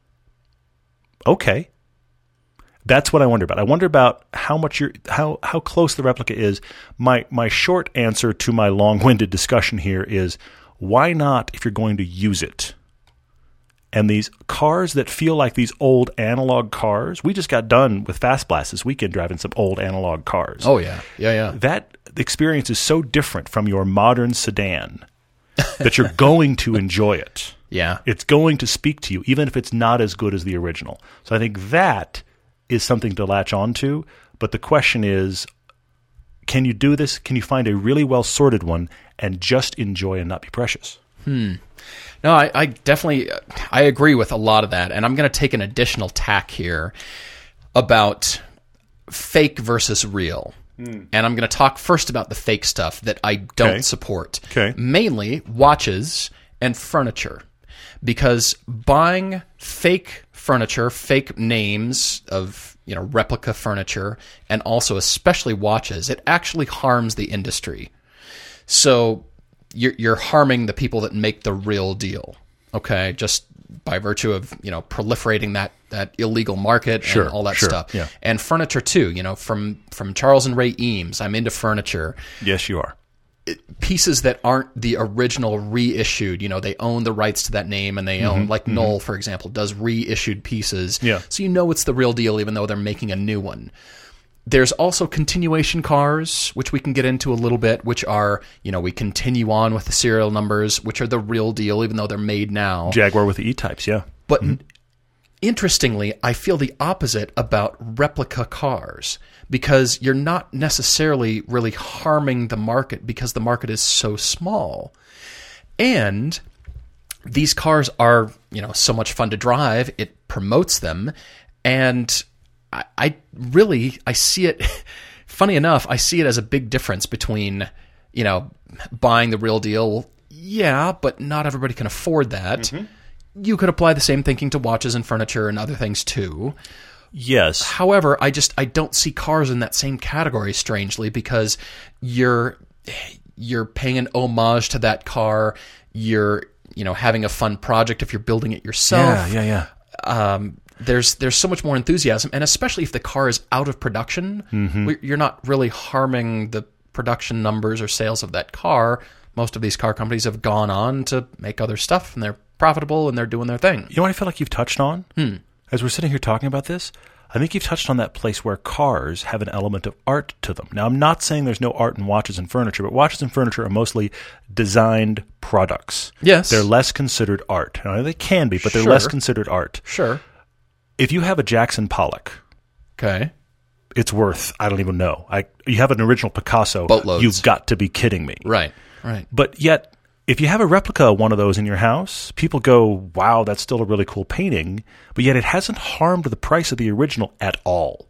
Okay. That's what I wonder about. I wonder about how much you're, how how close the replica is. My my short answer to my long-winded discussion here is, why not if you're going to use it? And these cars that feel like these old analog cars, we just got done with Fast Blast this weekend driving some old analog cars.
Oh, yeah. Yeah, yeah.
That experience is so different from your modern sedan that you're going to enjoy it.
Yeah.
It's going to speak to you, even if it's not as good as the original. So I think that is something to latch on to. But the question is, can you do this? Can you find a really well-sorted one and just enjoy and not be precious?
Hmm. No, I, I definitely I agree with a lot of that, and I'm going to take an additional tack here about fake versus real. Mm. And I'm going to talk first about the fake stuff that I don't
okay.
support.
Okay.
Mainly watches and furniture. Because buying fake furniture, fake names of, you know, replica furniture, and also especially watches, it actually harms the industry. So You're, you're harming the people that make the real deal, okay? Just by virtue of, you know, proliferating that, that illegal market
sure,
and all that
sure,
stuff.
Yeah.
And furniture too, you know, from, from Charles and Ray Eames, I'm into furniture.
Yes, you are.
It, pieces that aren't the original reissued, you know, they own the rights to that name, and they mm-hmm, own, like mm-hmm. Knoll, for example, does reissued pieces.
Yeah.
So you know it's the real deal even though they're making a new one. There's also continuation cars, which we can get into a little bit, which are, you know, we continue on with the serial numbers, which are the real deal, even though they're made now.
Jaguar with the E-types, yeah.
But
mm-hmm.
interestingly, I feel the opposite about replica cars, because you're not necessarily really harming the market because the market is so small. And these cars are, you know, so much fun to drive, it promotes them, and I, I really, I see it, funny enough, I see it as a big difference between, you know, buying the real deal. Well, yeah, but not everybody can afford that. Mm-hmm. You could apply the same thinking to watches and furniture and other things too.
Yes.
However, I just, I don't see cars in that same category, strangely, because you're, you're paying an homage to that car. You're, you know, having a fun project if you're building it yourself.
Yeah, yeah, yeah.
Um, There's there's so much more enthusiasm, and especially if the car is out of production, mm-hmm. you're not really harming the production numbers or sales of that car. Most of these car companies have gone on to make other stuff, and they're profitable, and they're doing their thing.
You know what I feel like you've touched on?
Hmm.
As we're sitting here talking about this, I think you've touched on that place where cars have an element of art to them. Now, I'm not saying there's no art in watches and furniture, but watches and furniture are mostly designed products.
Yes.
They're less considered art. Now, they can be, but they're
Sure.
less considered art.
Sure.
If you have a Jackson Pollock,
Okay.
it's worth, I don't even know. I You have an original Picasso,
Boatloads.
You've got to be kidding me.
Right. Right.
But yet, if you have a replica of one of those in your house, people go, wow, that's still a really cool painting, but yet it hasn't harmed the price of the original at all.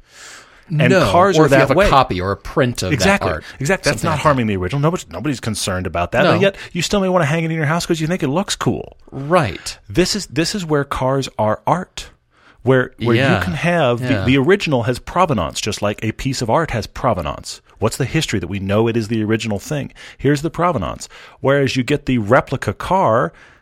And
no,
cars
or
are
if
that
you have
way.
a copy or a print of
Exactly.
that art.
Exactly. That's
Something
not
like
harming the original. Nobody's, nobody's concerned about that.
No.
But yet, you still may want to hang it in your house because you think it looks cool.
that. Right.
This is this is where cars are art. Where where
Yeah.
you can have
Yeah.
the, the original has provenance, just like a piece of art has provenance. What's the history that we know it is the original thing? Here's the provenance. Whereas you get the replica car,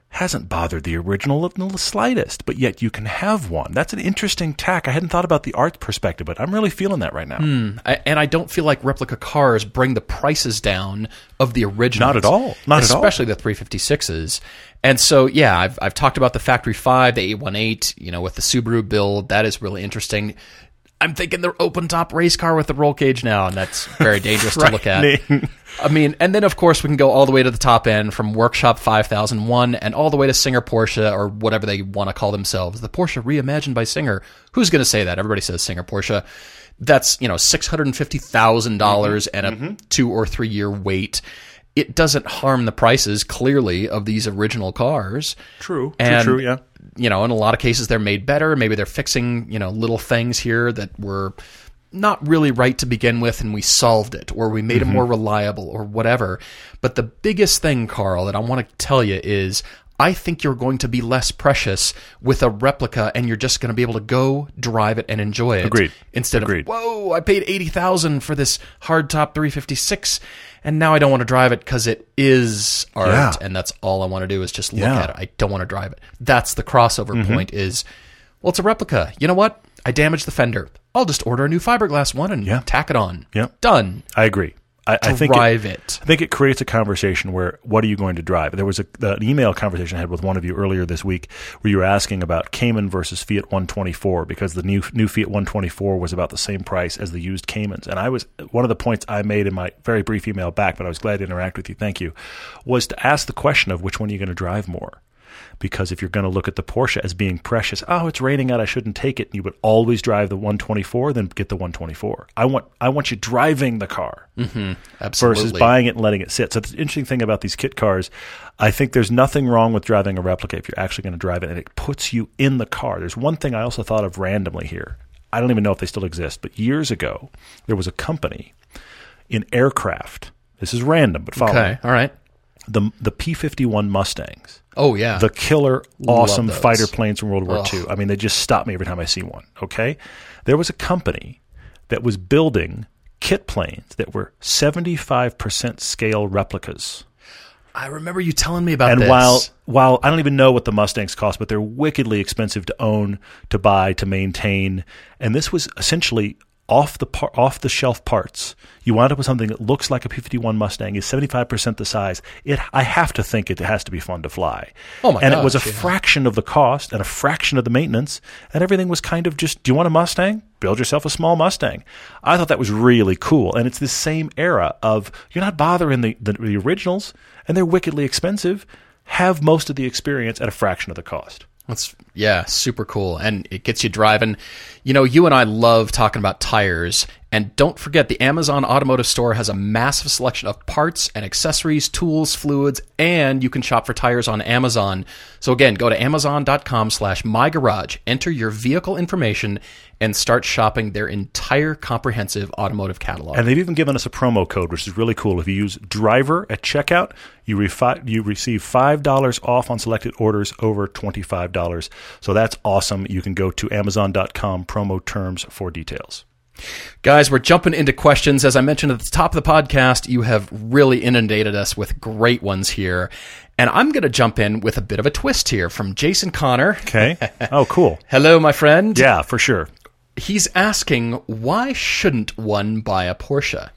hasn't bothered the original in the slightest, but yet you can have one. That's an interesting tack. I hadn't thought about the art perspective, but I'm really feeling that right now.
Mm, I, and I don't feel like replica cars bring the prices down of the original.
Not at all. Not at all.
Especially the three fifty-sixes. And so, yeah, I've I've talked about the Factory five, the eight one eight, you know, with the Subaru build. That is really interesting. I'm thinking the open-top race car with the roll cage now, and that's very dangerous to look at. I mean, and then, of course, we can go all the way to the top end from Workshop five thousand one and all the way to Singer Porsche, or whatever they want to call themselves. The Porsche reimagined by Singer. Who's going to say that? Everybody says Singer Porsche. That's, you know, six hundred fifty thousand dollars mm-hmm. and a mm-hmm. two- or three-year wait. It doesn't harm the prices, clearly, of these original cars.
True.
And,
true, true, yeah.
You know, in a lot of cases, they're made better. Maybe they're fixing, you know, little things here that were not really right to begin with, and we solved it, or we made mm-hmm. it more reliable, or whatever. But the biggest thing, Carl, that I want to tell you is I think you're going to be less precious with a replica, and you're just going to be able to go, drive it, and enjoy it.
Agreed.
Instead
Agreed.
of, whoa, I paid eighty thousand dollars for this hardtop three fifty-six, and now I don't want to drive it because it is art,
yeah.
and that's all I want to do is just look
yeah.
at it. I don't want to drive it. That's the crossover
mm-hmm.
point is, well, it's a replica. You know what? I damaged the fender. I'll just order a new fiberglass one and
yeah.
tack it on.
Yeah.
Done.
I agree. I, I think
drive
it,
it.
I think it creates a conversation where, what are you going to drive? There was a, an email conversation I had with one of you earlier this week where you were asking about Cayman versus Fiat one twenty-four because the new new Fiat one twenty-four was about the same price as the used Caymans. And I was one of the points I made in my very brief email back, but I was glad to interact with you. Thank you. Was to ask the question of which one are you going to drive more? Because if you're going to look at the Porsche as being precious, oh, it's raining out, I shouldn't take it, and you would always drive the one twenty-four, then get the one twenty-four. I want I want you driving the car
mm-hmm. Absolutely.
versus buying it and letting it sit. So the interesting thing about these kit cars, I think there's nothing wrong with driving a replica if you're actually going to drive it, and it puts you in the car. There's one thing I also thought of randomly here. I don't even know if they still exist, but years ago, there was a company in aircraft. This is random, but follow
Okay,
me.
all right.
The, the P fifty-one Mustangs.
Oh, yeah.
The killer, awesome
Love those.
fighter planes from World War
Ugh.
Two. I mean, they just stop me every time I see one, okay? There was a company that was building kit planes that were seventy-five percent scale replicas.
I remember you telling me about
and
this.
And while, while I don't even know what the Mustangs cost, but they're wickedly expensive to own, to buy, to maintain. And this was essentially off the par- off the shelf parts. You wind up with something that looks like a P fifty-one Mustang, is seventy-five percent the size. It, I have to think it has to be fun to fly.
Oh my
and
gosh,
it was a
yeah.
fraction of the cost and a fraction of the maintenance, and everything was kind of just, do you want a Mustang? Build yourself a small Mustang. I thought that was really cool, and it's this same era of you're not bothering the, the, the originals, and they're wickedly expensive. Have most of the experience at a fraction of the cost.
That's, yeah, super cool. And it gets you driving. You know, you and I love talking about tires. And don't forget, the Amazon Automotive Store has a massive selection of parts and accessories, tools, fluids, and you can shop for tires on Amazon. So again, go to amazon.com slash mygarage, enter your vehicle information, and start shopping their entire comprehensive automotive catalog.
And they've even given us a promo code, which is really cool. If you use DRIVER at checkout, you, refi- you receive five dollars off on selected orders over twenty-five dollars. So that's awesome. You can go to amazon dot com, promo terms for details.
Guys, we're jumping into questions. As I mentioned at the top of the podcast, you have really inundated us with great ones here. And I'm going to jump in with a bit of a twist here from Jason Connor.
Okay. Oh, cool.
Hello, my friend.
Yeah, for sure.
He's asking, why shouldn't one buy a Porsche?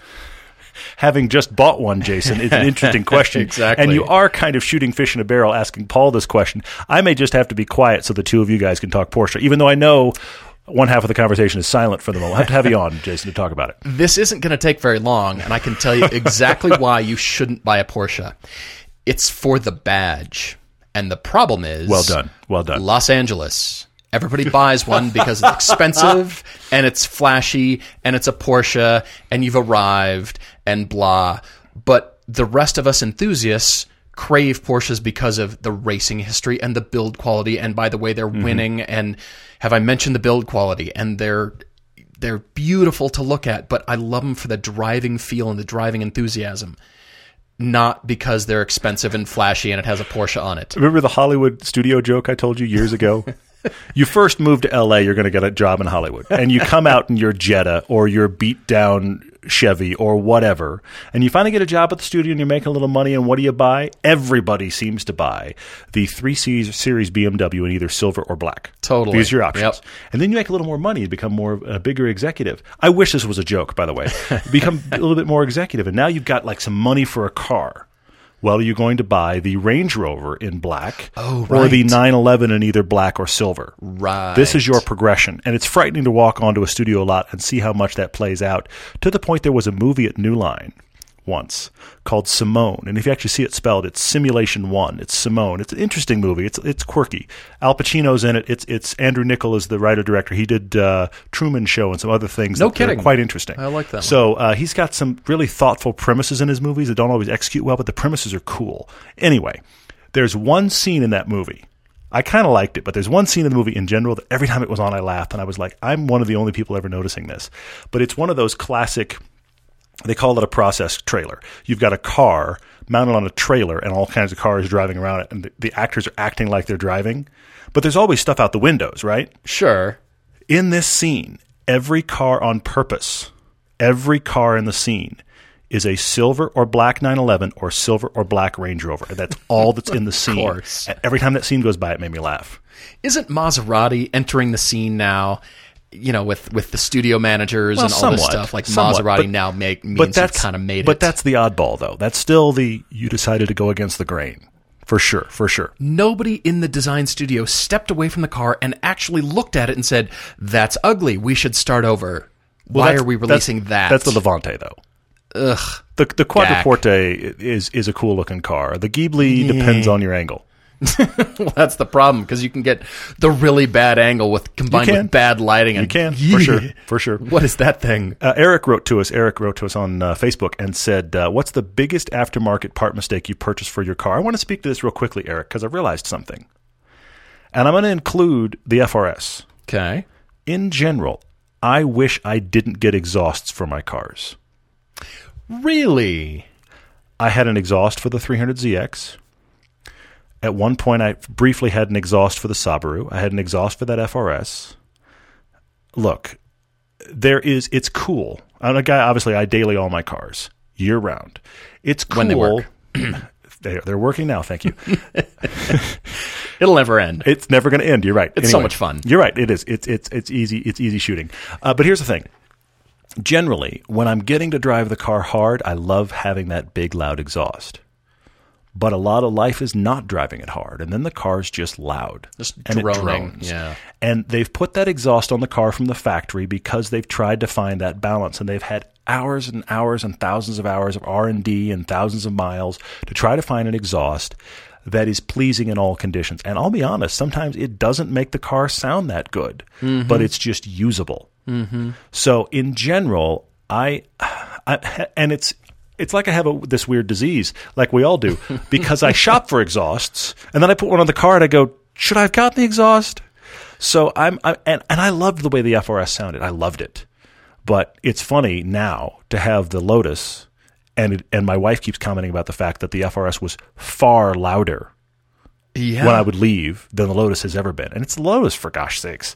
Having just bought one, Jason, is an interesting question.
Exactly.
And you are kind of shooting fish in a barrel asking Paul this question. I may just have to be quiet so the two of you guys can talk Porsche, even though I know one half of the conversation is silent for the moment. I'll have to have you on, Jason, to talk about it.
This isn't going to take very long, and I can tell you exactly why you shouldn't buy a Porsche. It's for the badge. And the problem is...
Well done. Well done.
Los Angeles. Everybody buys one because it's expensive, and it's flashy, and it's a Porsche, and you've arrived, and blah. But the rest of us enthusiasts crave Porsches because of the racing history and the build quality, and by the way, they're mm-hmm. winning, and have I mentioned the build quality? And they're they're beautiful to look at, but I love them for the driving feel and the driving enthusiasm, not because they're expensive and flashy and it has a Porsche on it.
Remember the Hollywood studio joke I told you years ago? You first move to L A, you're going to get a job in Hollywood. And you come out in your Jetta or your beat-down Chevy or whatever, and you finally get a job at the studio and you're making a little money, and what do you buy? Everybody seems to buy the three Series B M W in either silver or black.
Totally.
These are your options.
Yep.
And then you make a little more money, you become more a bigger executive. I wish this was a joke, by the way. Become a little bit more executive, and now you've got like some money for a car. Well, are you going to buy the Range Rover in black
oh,
or
right.
the nine eleven in either black or silver?
Right.
This is your progression. And it's frightening to walk onto a studio lot and see how much that plays out, to the point there was a movie at New Line once called Simone. And if you actually see it spelled, it's Simulation One. It's Simone. It's an interesting movie. It's it's quirky. Al Pacino's in it. It's it's Andrew Niccol is the writer-director. He did uh, Truman Show and some other things
no
that
kidding.
are quite interesting.
I like that
So uh, he's got some really thoughtful premises in his movies that don't always execute well, but the premises are cool. Anyway, there's one scene in that movie. I kind of liked it, but there's one scene in the movie in general that every time it was on, I laughed, and I was like, I'm one of the only people ever noticing this. But it's one of those classic... They call it a process trailer. You've got a car mounted on a trailer and all kinds of cars driving around it, and the, the actors are acting like they're driving. But there's always stuff out the windows, right?
Sure.
In this scene, every car on purpose, every car in the scene is a silver or black nine eleven or silver or black Range Rover. And that's all that's in the scene.
Of course.
And every time that scene goes by, it made me laugh.
Isn't Maserati entering the scene now? You know, with, with the studio managers
Well,
and all
somewhat,
this stuff, like
somewhat,
Maserati
but-
now make means
But that's
kind of made
But
it.
that's the oddball, though. That's still the you decided to go against the grain. For sure, for sure.
Nobody in the design studio stepped away from the car and actually looked at it and said, "That's ugly. We should start over."
Well,
Why
that's-
are we releasing
that's,
that?
That's the Levante, though.
Ugh.
The the Quadriporte is is a cool looking car. The Ghibli depends on your angle.
Well, that's the problem, because you can get the really bad angle with combined
You can.
with bad lighting. And
You can, for sure, for sure.
What is that thing?
Uh, Eric wrote to us. Eric wrote to us on uh, Facebook and said, uh, "What's the biggest aftermarket part mistake you purchased for your car?" I want to speak to this real quickly, Eric, because I realized something, and I'm going to include the F R S.
Okay.
In general, I wish I didn't get exhausts for my cars.
Really?
I had an exhaust for the three hundred Z X. At one point, I briefly had an exhaust for the Subaru. I had an exhaust for that F R S. Look, there is. It's cool. I'm a guy. Obviously, I daily all my cars year round. It's cool.
When they work.
they, they're working now. Thank you.
It'll never end.
It's never going to end. You're right.
It's so much fun.
You're right. It is. It's it's it's easy. It's easy shooting. Uh, but here's the thing. Generally, when I'm getting to drive the car hard, I love having that big, loud exhaust. But a lot of life is not driving it hard, and then the car's just loud.
Just
and
droning,
it drones.
yeah.
And they've put that exhaust on the car from the factory because they've tried to find that balance, and they've had hours and hours and thousands of hours of R and D and thousands of miles to try to find an exhaust that is pleasing in all conditions. And I'll be honest, sometimes it doesn't make the car sound that good, mm-hmm. but it's just usable. Mm-hmm. So in general, I, I and it's it's like I have a, this weird disease, like we all do, because I shop for exhausts, and then I put one on the car, and I go, should I have gotten the exhaust? So I'm, I, and and I loved the way the F R S sounded. I loved it, but it's funny now to have the Lotus, and it, and my wife keeps commenting about the fact that the F R S was far louder
Yeah.
when I would leave than the Lotus has ever been, and it's the Lotus, for gosh sakes.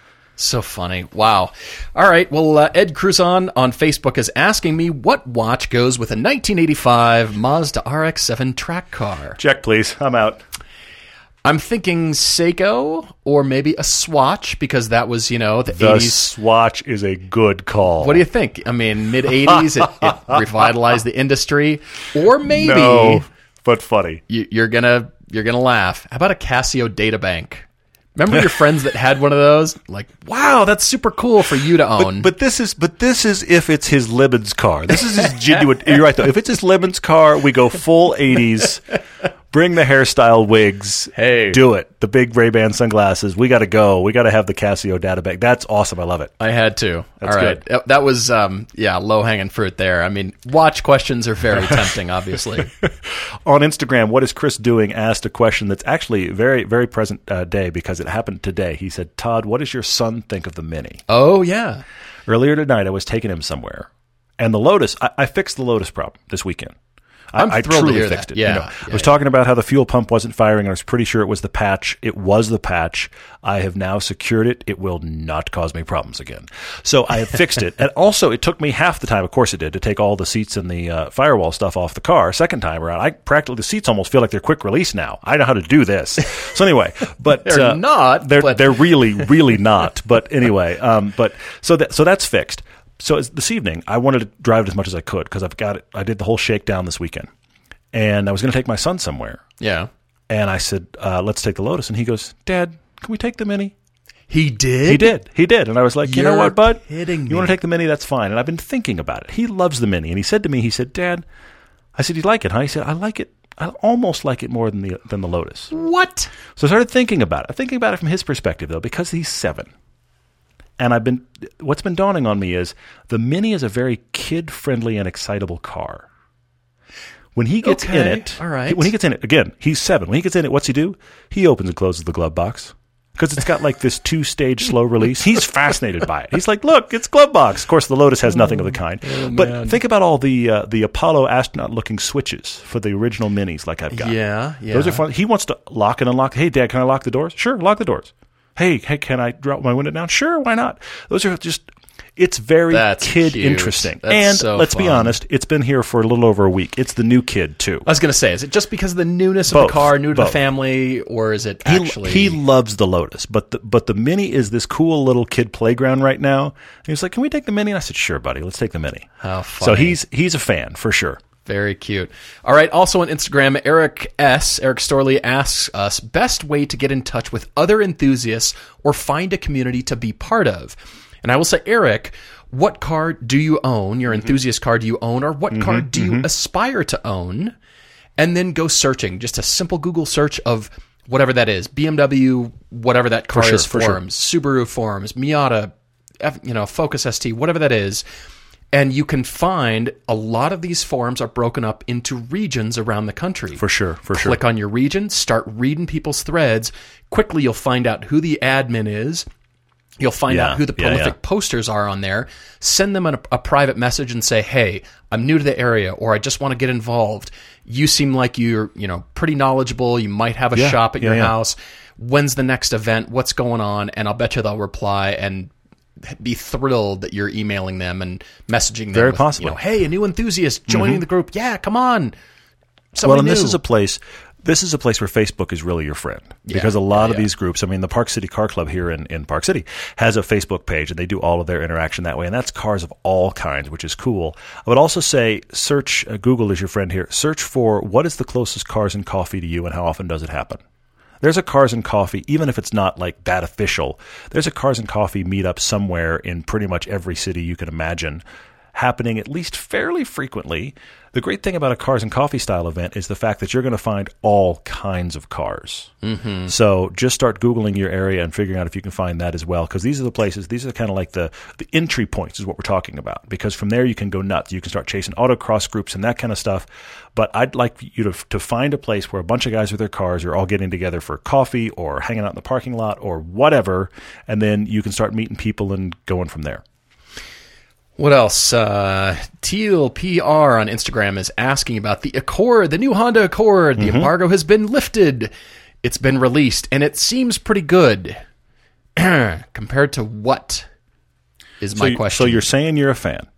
So funny. Wow. All right. Well, uh, Ed Cruzon on Facebook is asking me what watch goes with a nineteen eighty-five Mazda R X seven track car.
Check, please. I'm out.
I'm thinking Seiko or maybe a Swatch, because that was, you know, the,
The
eighties.
Swatch is a good call.
What do you think? I mean, mid-eighties, it, it revitalized the industry. Or maybe
No, but funny.
you, you're gonna you're gonna laugh. How about a Casio Databank? Remember your friends that had one of those? Like, wow, that's super cool for you to own.
But, but this is but this is if it's his Lebens car. This is his genuine. You're right though. If it's his Lebens car, we go full eighties. Bring the hairstyle, wigs.
Hey.
Do it. The big Ray-Ban sunglasses. We got to go. We got to have the Casio Databank. That's awesome. I love it.
I had to.
That's
All right.
good.
That was, um, yeah, low-hanging fruit there. I mean, watch questions are very tempting, obviously.
On Instagram, What Is Chris Doing asked a question that's actually very, very present uh, day because it happened today. He said, Todd, what does your son think of the Mini?
Oh, yeah.
Earlier tonight, I was taking him somewhere. And the Lotus, I, I fixed the Lotus problem this weekend.
I'm
I, I
thrilled to
truly
hear
fixed
that.
it.
Yeah,
You know,
yeah,
I was
yeah.
talking about how the fuel pump wasn't firing, and I was pretty sure it was the patch. It was the patch. I have now secured it. It will not cause me problems again. So I have fixed it. And also, it took me half the time, of course it did, to take all the seats and the uh, firewall stuff off the car. Second time around, I practically, the seats almost feel like they're quick release now. I know how to do this. So anyway, but
They're
uh,
not,
They're
but-
they're really really not. But anyway, um, but so that so that's fixed. So as, this evening, I wanted to drive it as much as I could because I've got it. I did the whole shakedown this weekend, and I was going to take my son somewhere.
Yeah.
And I said, uh, "Let's take the Lotus." And he goes, "Dad, can we take the Mini?"
He did?
He did. He did. And I was like, "You know
You're
what, bud?
kidding
You want
me.
to take the Mini? That's fine." And I've been thinking about it. He loves the Mini, and he said to me, "He said, Dad," I said, "You like it, huh?" He said, "I like it. I almost like it more than the than the Lotus."
What?
So I started thinking about it. I'm thinking about it from his perspective, though, because he's seven. And I've been, what's been dawning on me is the Mini is a very kid-friendly and excitable car. When he gets
Okay,
in it,
all right.
when he gets in it, again, he's seven. When he gets in it, what's he do? He opens and closes the glove box because it's got like this two-stage slow release. He's fascinated by it. He's like, "Look, it's glove box." Of course, the Lotus has nothing of the kind. But think about all the uh, the Apollo astronaut-looking switches for the original Minis, like I've got.
Yeah, yeah.
Those are fun. He wants to lock and unlock. Hey, Dad, can I lock the doors? Sure, lock the doors. Hey, hey, can I drop my window down? Sure, why not? Those are just, it's very
That's
kid
cute.
interesting.
That's
and
so
let's be
fun.
honest, it's been here for a little over a week. It's the new kid, too.
I was going to say, is it just because of the newness of
Both.
the car, new to
Both.
the family, or is it
He,
actually...
he loves the Lotus, but the, but the Mini is this cool little kid playground right now. And he was like, "Can we take the Mini?" And I said, "Sure, buddy, let's take the Mini."
How
So
funny.
he's he's a fan, for sure.
Very cute. All right. Also on Instagram, Eric S. Eric Storley asks us best way to get in touch with other enthusiasts or find a community to be part of. And I will say, Eric, what car do you own? Your enthusiast car do you own? Or what car do you aspire to own? And then go searching. Just a simple Google search of whatever that is. B M W, whatever that car
sure,
is,
for sure.
forms. Subaru forms. Miata, F, you know, Focus S T, whatever that is. And you can find a lot of these forums are broken up into regions around the country.
For sure, for sure.
Click on your region, start reading people's threads. Quickly, you'll find out who the admin is. You'll find
Yeah,
out who the
yeah,
prolific
yeah.
posters are on there. Send them a, a private message and say, "Hey, I'm new to the area, or I just want to get involved. You seem like you're, you know, pretty knowledgeable. You might have a
Yeah,
shop at
yeah,
your
yeah.
house. When's the next event? What's going on?" And I'll bet you they'll reply and be thrilled that you're emailing them and messaging them.
Very
with,
possibly.
You know, "Hey, a new enthusiast joining the group. Yeah, come on."
Well,
Somebody
and this
new.
is a place. This is a place where Facebook is really your friend because a lot
yeah,
of
yeah.
these groups. I mean, the Park City Car Club here in, in Park City has a Facebook page, and they do all of their interaction that way. And that's cars of all kinds, which is cool. I would also say, search uh, Google is your friend here. Search for what is the closest Cars and Coffee to you, and how often does it happen. There's a Cars and Coffee, even if it's not like that official. There's a Cars and Coffee meetup somewhere in pretty much every city you can imagine, happening at least fairly frequently. The great thing about a Cars and Coffee style event is the fact that you're going to find all kinds of cars. Mm-hmm. So just start Googling your area and figuring out if you can find that as well, because these are the places, these are kind of like the, the entry points is what we're talking about, because from there you can go nuts. You can start chasing autocross groups and that kind of stuff. But I'd like you to, to find a place where a bunch of guys with their cars are all getting together for coffee or hanging out in the parking lot or whatever, and then you can start meeting people and going from there.
What else? Uh, Teal P R on Instagram is asking about the Accord, the new Honda Accord. The
Mm-hmm.
embargo has been lifted. It's been released, and it seems pretty good. Compared to what is
So
my
you-
question.
So you're saying you're a fan.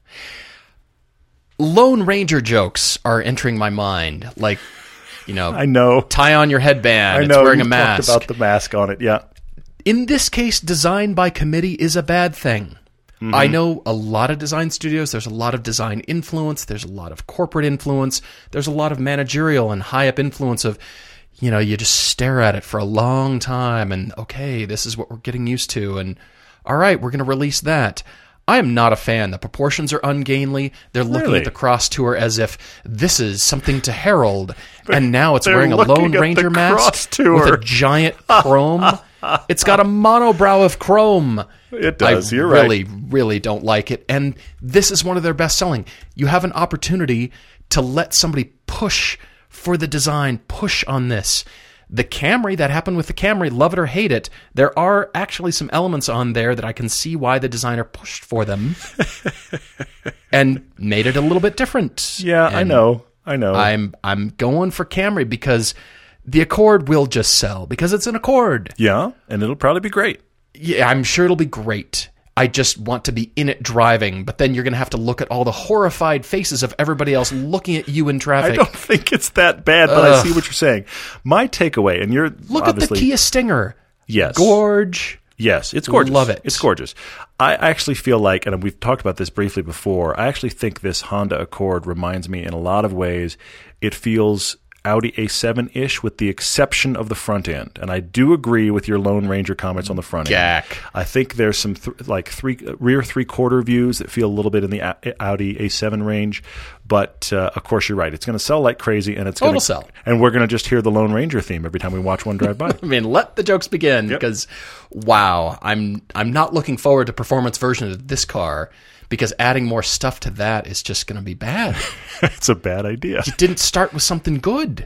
Lone Ranger jokes are entering my mind. Like, you know,
I know.
tie on your headband.
I
It's
know.
wearing a
you
mask.
talked about the mask on it. Yeah.
In this case, design by committee is a bad thing.
Mm-hmm.
I know a lot of design studios. There's a lot of design influence. There's a lot of corporate influence. There's a lot of managerial and high up influence of, you know, you just stare at it for a long time and, okay, this is what we're getting used to. And all right, we're going to release that. I am not a fan. The proportions are ungainly. They're looking
Really?
at the cross tour as if this is something to herald. And now it's
they're
wearing a
looking
Lone
at
Ranger
the
mask
cross tour.
with a giant chrome. It's got a monobrow of chrome.
It does.
I
You're right.
really, really don't like it. And this is one of their best selling. You have an opportunity to let somebody push for the design, push on this. The Camry, that happened with the Camry, love it or hate it, there are actually some elements on there that I can see why the designer pushed for them and made it a little bit different.
Yeah, I
And
know. I know.
I'm I'm going for Camry because the Accord will just sell because it's an Accord.
Yeah, and it'll probably be great.
Yeah, I'm sure it'll be great. I just want to be in it driving, but then you're going to have to look at all the horrified faces of everybody else looking at you in traffic.
I don't think it's that bad, but Ugh. I see what you're saying. My takeaway, and you're
look
obviously...
at the Kia Stinger.
Yes.
Gorge.
Yes, it's gorgeous.
Love it.
It's gorgeous. I actually feel like, and we've talked about this briefly before, I actually think this Honda Accord reminds me in a lot of ways, it feels Audi A seven-ish with the exception of the front end. And I do agree with your Lone Ranger comments on the front
Gack.
end. I think there's some th- like three rear three-quarter views that feel a little bit in the a- Audi A seven range. But, uh, of course, you're right. It's going to sell like crazy. and it's
Total
gonna,
sell.
And we're going to just hear the Lone Ranger theme every time we watch one drive by.
I mean, let the jokes begin
Yep.
because, wow, I'm I'm not looking forward to performance version of this car because adding more stuff to that is just going to be bad.
It's a bad idea.
You didn't start with something good.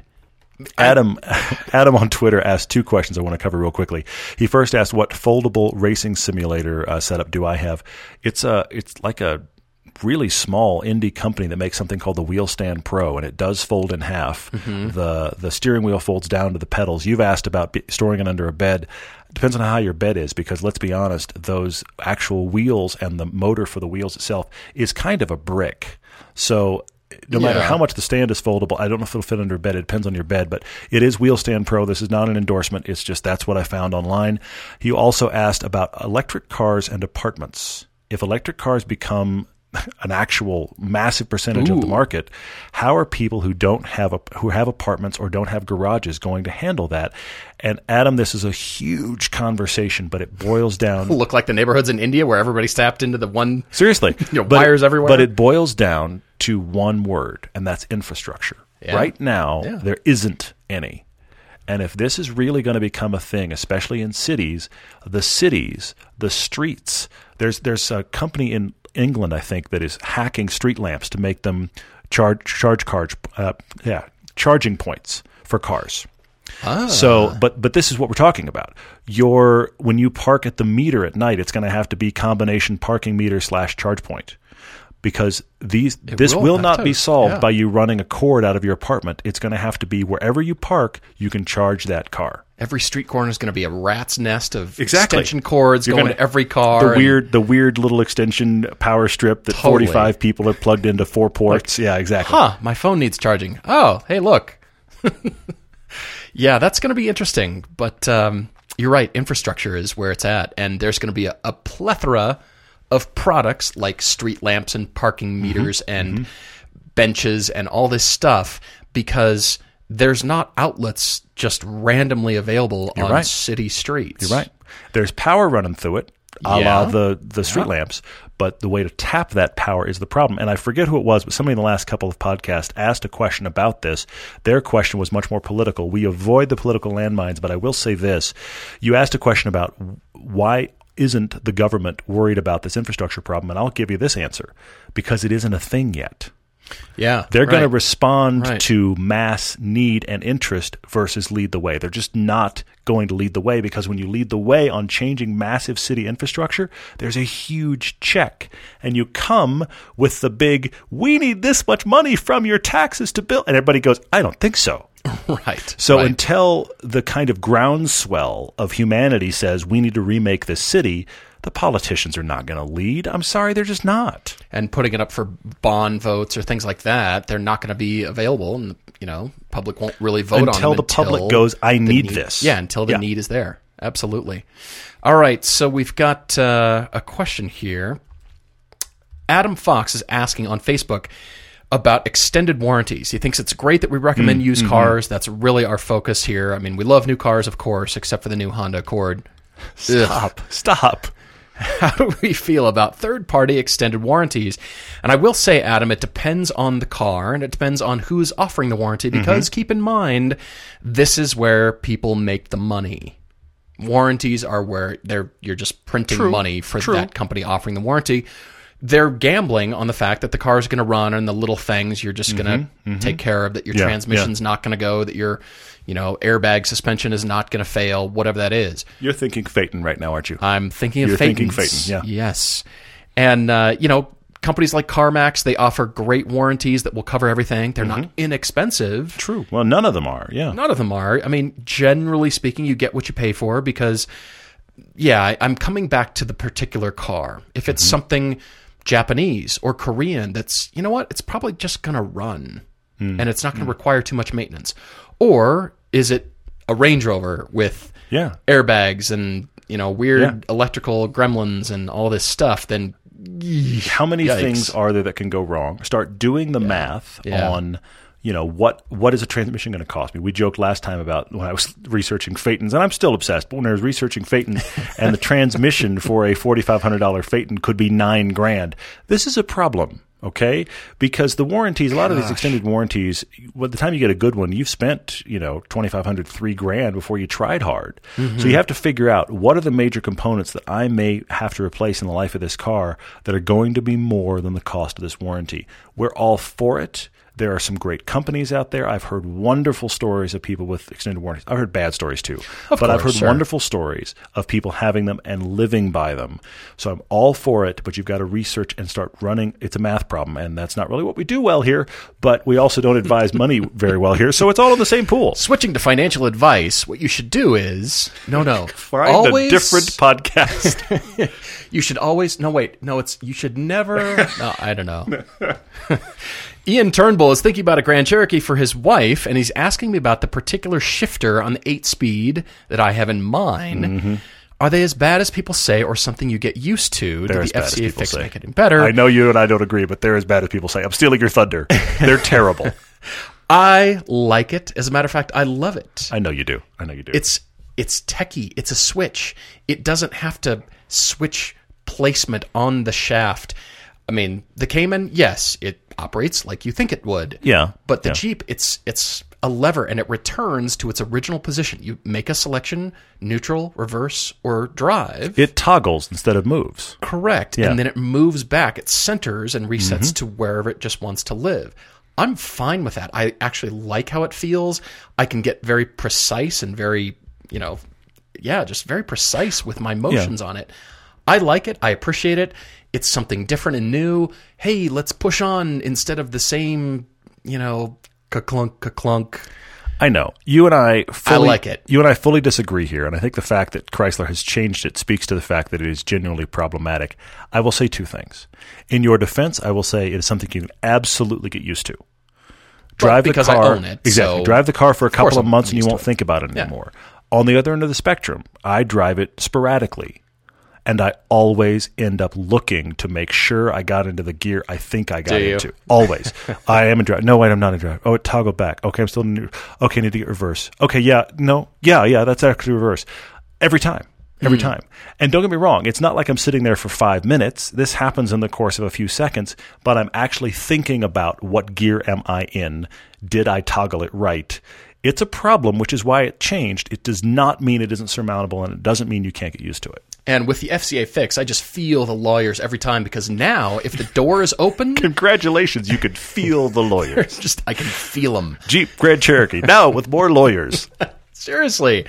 Adam Adam on Twitter asked two questions I want to cover real quickly. He first asked, what foldable racing simulator uh, setup do I have? It's a, it's like a really small indie company that makes something called the Wheel Stand Pro, and it does fold in half. Mm-hmm. The the steering wheel folds down to the pedals. You've asked about be, storing it under a bed. Depends on how your bed is, because let's be honest, those actual wheels and the motor for the wheels itself is kind of a brick. So no matter
Yeah.
how much the stand is foldable, I don't know if it'll fit under a bed. It depends on your bed, but it is Wheel Stand Pro. This is not an endorsement. It's just that's what I found online. He also asked about electric cars and apartments. If electric cars become an actual massive percentage
Ooh.
of the market, how are people who don't have a, who have apartments or don't have garages going to handle that? And Adam, this is a huge conversation, but it boils down.
Look like the neighborhoods in India where everybody's tapped into the one.
Seriously,
You know,
but
wires
it,
everywhere.
But it boils down to one word, and that's infrastructure.
Yeah.
Right now,
Yeah.
there isn't any. And if this is really going to become a thing, especially in cities, the cities, the streets, there's there's a company in England, I think, that is hacking street lamps to make them charge charge cards, uh, yeah, charging points for cars.
Ah.
So, but but this is what we're talking about. Your when you park at the meter at night, it's going to have to be combination parking meter slash charge point, because these
It
this
will
will
have
not
to,
be solved
yeah.
by you running a cord out of your apartment. It's going to have to be wherever you park, you can charge that car.
Every street corner is going to be a rat's nest of
Exactly.
extension cords
You're
going
gonna-
to every car.
The
and-
weird, the weird little extension power strip that
Totally.
forty-five people are plugged into four ports. yeah, exactly.
Huh, my phone needs charging. Oh, hey, look. Yeah, that's going to be interesting. But um, you're right, infrastructure is where it's at. And there's going to be a, a plethora of products like street lamps and parking meters
Mm-hmm.
and benches and all this stuff because there's not outlets just randomly available
You're
on
right.
city streets.
You're right. There's power running through it, a
Yeah.
la the, the street
Yeah.
lamps, but the way to tap that power is the problem. And I forget who it was, but somebody in the last couple of podcasts asked a question about this. Their question was much more political. We avoid the political landmines, but I will say this. You asked a question about why isn't the government worried about this infrastructure problem, and I'll give you this answer. Because it isn't a thing yet.
Yeah.
They're going to
right.
respond
Right.
to mass need and interest versus lead the way. They're just not going to lead the way, because when you lead the way on changing massive city infrastructure, there's a huge check. And you come with the big, we need this much money from your taxes to build. And everybody goes, I don't think so.
Right.
So
right.
until the kind of groundswell of humanity says we need to remake this city, the politicians are not going to lead. I'm sorry, they're just not.
And putting it up for bond votes or things like that, they're not going to be available, and you know, public won't really vote
Until
on them
the public
until
goes, I
the
need this.
Yeah, until the
Yeah.
need is there. Absolutely. All right, so we've got uh, a question here. Adam Fox is asking on Facebook about extended warranties. He thinks it's great that we recommend
Mm,
used
mm-hmm.
cars. That's really our focus here. I mean, we love new cars, of course, except for the new Honda Accord.
Stop. Stop.
How do we feel about third-party extended warranties? And I will say, Adam, it depends on the car, and it depends on who's offering the warranty, because keep in mind, this is where people make the money. Warranties are where they're you're just printing
True.
money for
True.
that company offering the warranty. They're gambling on the fact that the car is going to run and the little things you're just going to take care of, that your
Yeah,
transmission's not going to go, that your you know airbag suspension is not going to fail, whatever that is.
You're thinking Phaeton right now, aren't you?
I'm thinking of
You're thinking
Phaetons.
Phaeton, yeah.
Yes. And, uh, you know, companies like CarMax, they offer great warranties that will cover everything. They're
Mm-hmm.
not inexpensive.
True. Well, none of them are. Yeah.
None of them are. I mean, generally speaking, you get what you pay for because, yeah, I, I'm coming back to the particular car. If it's mm-hmm. something Japanese or Korean that's, you know what, it's probably just going to run mm. and it's not going to mm. require too much maintenance. Or is it a Range Rover with
yeah.
airbags and, you know, weird
yeah.
electrical gremlins and all this stuff, then
how many
yikes.
things are there that can go wrong? Start doing the
yeah.
math
yeah.
on, you know, what what is a transmission going to cost me? We joked last time about when I was researching Phaetons, and I'm still obsessed, but when I was researching Phaeton and the transmission for a forty-five hundred dollars Phaeton could be nine grand. This is a problem, okay? Because the warranties, a lot Gosh. of these extended warranties, by the time you get a good one, you've spent, you know, twenty-five hundred dollars, three grand before you tried hard. Mm-hmm. So you have to figure out what are the major components that I may have to replace in the life of this car that are going to be more than the cost of this warranty. We're all for it. There are some great companies out there. I've heard wonderful stories of people with extended warranties. I've heard bad stories too.
Of
but
course,
I've heard
sure.
wonderful stories of people having them and living by them. So I'm all for it, but you've got to research and start running. It's a math problem, and that's not really what we do well here, but we also don't advise money very well here, so it's all in the same pool.
Switching to financial advice, what you should do is, no, no.
Find
always,
a different podcast.
You should always, no, wait, no, it's, you should never, no, I don't know. Ian Turnbull is thinking about a Grand Cherokee for his wife, and he's asking me about the particular shifter on the eight-speed that I have in mind. Mm-hmm. Are they as bad as people say, or something you get used to?
They're
Did
as
the
bad
F C A
as people
fix
say.
make it better?
I know you and I don't agree, but they're as bad as people say. I'm stealing your thunder. They're terrible.
I like it. As a matter of fact, I love it.
I know you do. I know you do.
It's it's techie. It's a switch. It doesn't have to switch placement on the shaft. I mean, the Cayman, yes, it operates like you think it would.
Yeah.
But the
yeah.
Jeep, it's it's a lever, and it returns to its original position. You make a selection, neutral, reverse, or drive.
It toggles instead of moves.
Correct.
Yeah.
And then it moves back. It centers and resets mm-hmm. to wherever it just wants to live. I'm fine with that. I actually like how it feels. I can get very precise and very, you know, yeah, just very precise with my motions yeah. on it. I like it. I appreciate it. It's something different and new. Hey, let's push on instead of the same, you know, ka-clunk, ka-clunk.
I know. You and I fully,
I like it.
You and I fully disagree here, and I think the fact that Chrysler has changed it speaks to the fact that it is genuinely problematic. I will say two things. In your defense, I will say it is something you can absolutely get used to. Drive
because
the car,
I own it.
Exactly.
So
drive the car for a couple of, of months and you won't
it.
think about it
yeah.
anymore. On the other end of the spectrum, I drive it sporadically. And I always end up looking to make sure I got into the gear I think I got
Do you?
into. Always. I am in drive. No, wait, I'm not in drive. Oh, it toggled back. Okay, I'm still in. Okay, I need to get reverse. Okay, yeah, no, yeah, yeah, that's actually reverse. Every time. Every mm. time. And don't get me wrong, it's not like I'm sitting there for five minutes. This happens in the course of a few seconds, but I'm actually thinking about what gear am I in? Did I toggle it right? It's a problem, which is why it changed. It does not mean it isn't surmountable, and it doesn't mean you can't get used to it.
And with the F C A fix, I just feel the lawyers every time, because now if the door is open...
Congratulations, you could feel the lawyers.
just I can feel them.
Jeep Grand Cherokee, now with more lawyers.
Seriously.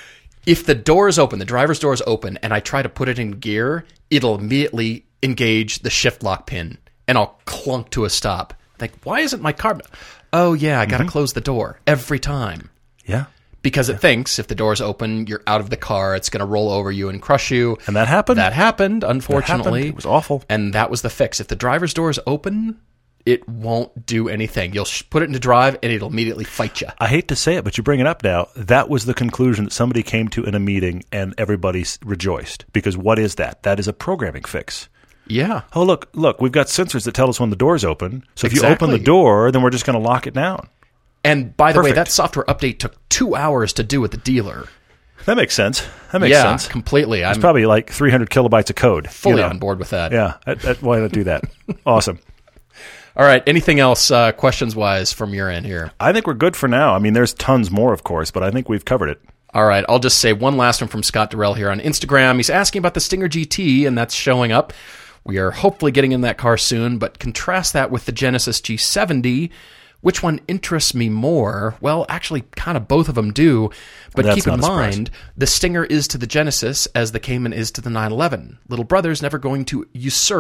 If the door is open, the driver's door is open, and I try to put it in gear, it'll immediately engage the shift lock pin, and I'll clunk to a stop. Like, why isn't my car... Oh, yeah, I got to mm-hmm. close the door every time.
Yeah.
Because it yeah. thinks if the door's open, you're out of the car, it's going to roll over you and crush you.
And that happened.
That happened, unfortunately.
That happened. It was awful.
And that was the fix. If the driver's door is open, it won't do anything. You'll sh- put it into drive, and it'll immediately fight you.
I hate to say it, but you bring it up now. That was the conclusion that somebody came to in a meeting, and everybody rejoiced. Because what is that? That is a programming fix.
Yeah.
Oh, look, look, we've got sensors that tell us when the door's open. So if
exactly.
you open the door, then we're just going to lock it down.
And by the
Perfect.
way, that software update took two hours to do at the dealer.
That makes sense. That makes
yeah,
sense.
Yeah, completely.
It's
I'm
probably like three hundred kilobytes of code.
Fully
you know.
on board with that.
Yeah. That, that, why not do that? Awesome.
All right. Anything else uh, questions-wise from your end here?
I think we're good for now. I mean, there's tons more, of course, but I think we've covered it.
All right. I'll just say one last one from Scott Durrell here on Instagram. He's asking about the Stinger G T, and that's showing up. We are hopefully getting in that car soon, but contrast that with the Genesis G seventy. Which one interests me more? Well, actually, kind of both of them do. But
That's
keep in
surprise.
mind, the Stinger is to the Genesis as the Cayman is to the nine eleven. Little brother's never going to usurp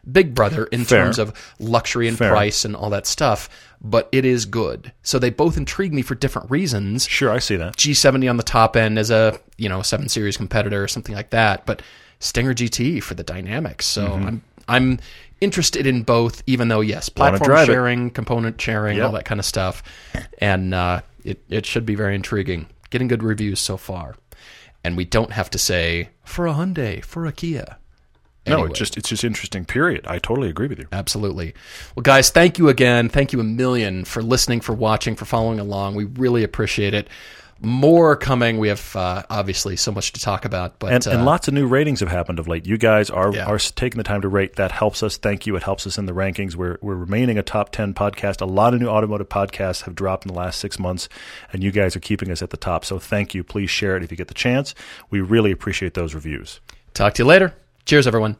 Big Brother in
Fair.
terms of luxury and
Fair.
price and all that stuff, but it is good. So they both intrigue me for different reasons.
Sure, I see that.
G seventy on the top end as a, you know, seven series competitor or something like that, but Stinger G T for the dynamics. So
Mm-hmm.
I'm I'm interested in both, even though, yes,
Wanna
platform
drive it.
sharing, component sharing,
Yep.
all that kind of stuff. And uh, it, it should be very intriguing. Getting good reviews so far. And we don't have to say, for a Hyundai, for a Kia.
No,
Anyway.
it's just it's just interesting, period. I totally agree with you.
Absolutely. Well, guys, thank you again. Thank you a million for listening, for watching, for following along. We really appreciate it. More coming. We have uh, obviously so much to talk about, but
And,
uh,
and lots of new ratings have happened of late. You guys are
Yeah.
are taking the time to rate. That helps us. Thank you. It helps us in the rankings. We're we're remaining a top ten podcast. A lot of new automotive podcasts have dropped in the last six months, and you guys are keeping us at the top. So thank you. Please share it if you get the chance. We really appreciate those reviews.
talk to you later. Cheers, everyone.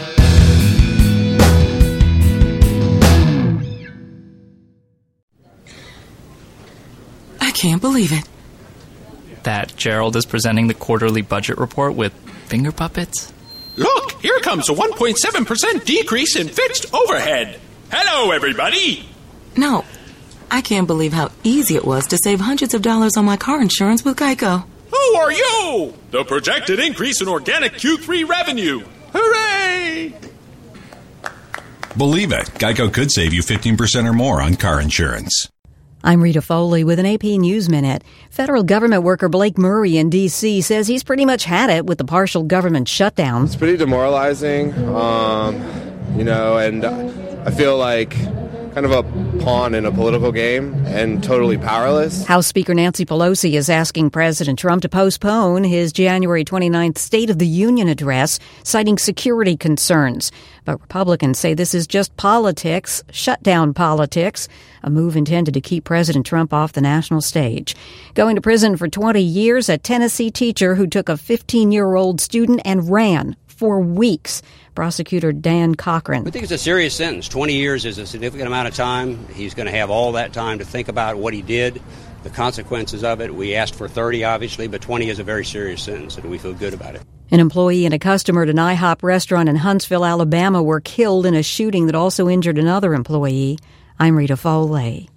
I can't believe it.
That Gerald is presenting the quarterly budget report with finger puppets?
Look, here comes a one point seven percent decrease in fixed overhead. Hello, everybody.
No, I can't believe how easy it was to save hundreds of dollars on my car insurance with Geico.
Who are you? The projected increase in organic Q three revenue. Hooray!
Believe it, Geico could save you fifteen percent or more on car insurance.
I'm Rita Foley with an A P News Minute. Federal government worker Blake Murray in D C says he's pretty much had it with the partial government shutdown.
It's pretty demoralizing, um, you know, and I feel like kind of a pawn in a political game and totally powerless.
House Speaker Nancy Pelosi is asking President Trump to postpone his January twenty-ninth State of the Union address, citing security concerns. But Republicans say this is just politics, shutdown politics, a move intended to keep President Trump off the national stage. Going to prison for twenty years, a Tennessee teacher who took a fifteen-year-old student and ran for weeks. Prosecutor Dan Cochran.
We think it's a serious sentence. twenty years is a significant amount of time. He's going to have all that time to think about what he did, the consequences of it. We asked for thirty, obviously, but twenty is a very serious sentence, and we feel good about it.
An employee and a customer at an IHOP restaurant in Huntsville, Alabama were killed in a shooting that also injured another employee. I'm Rita Foley.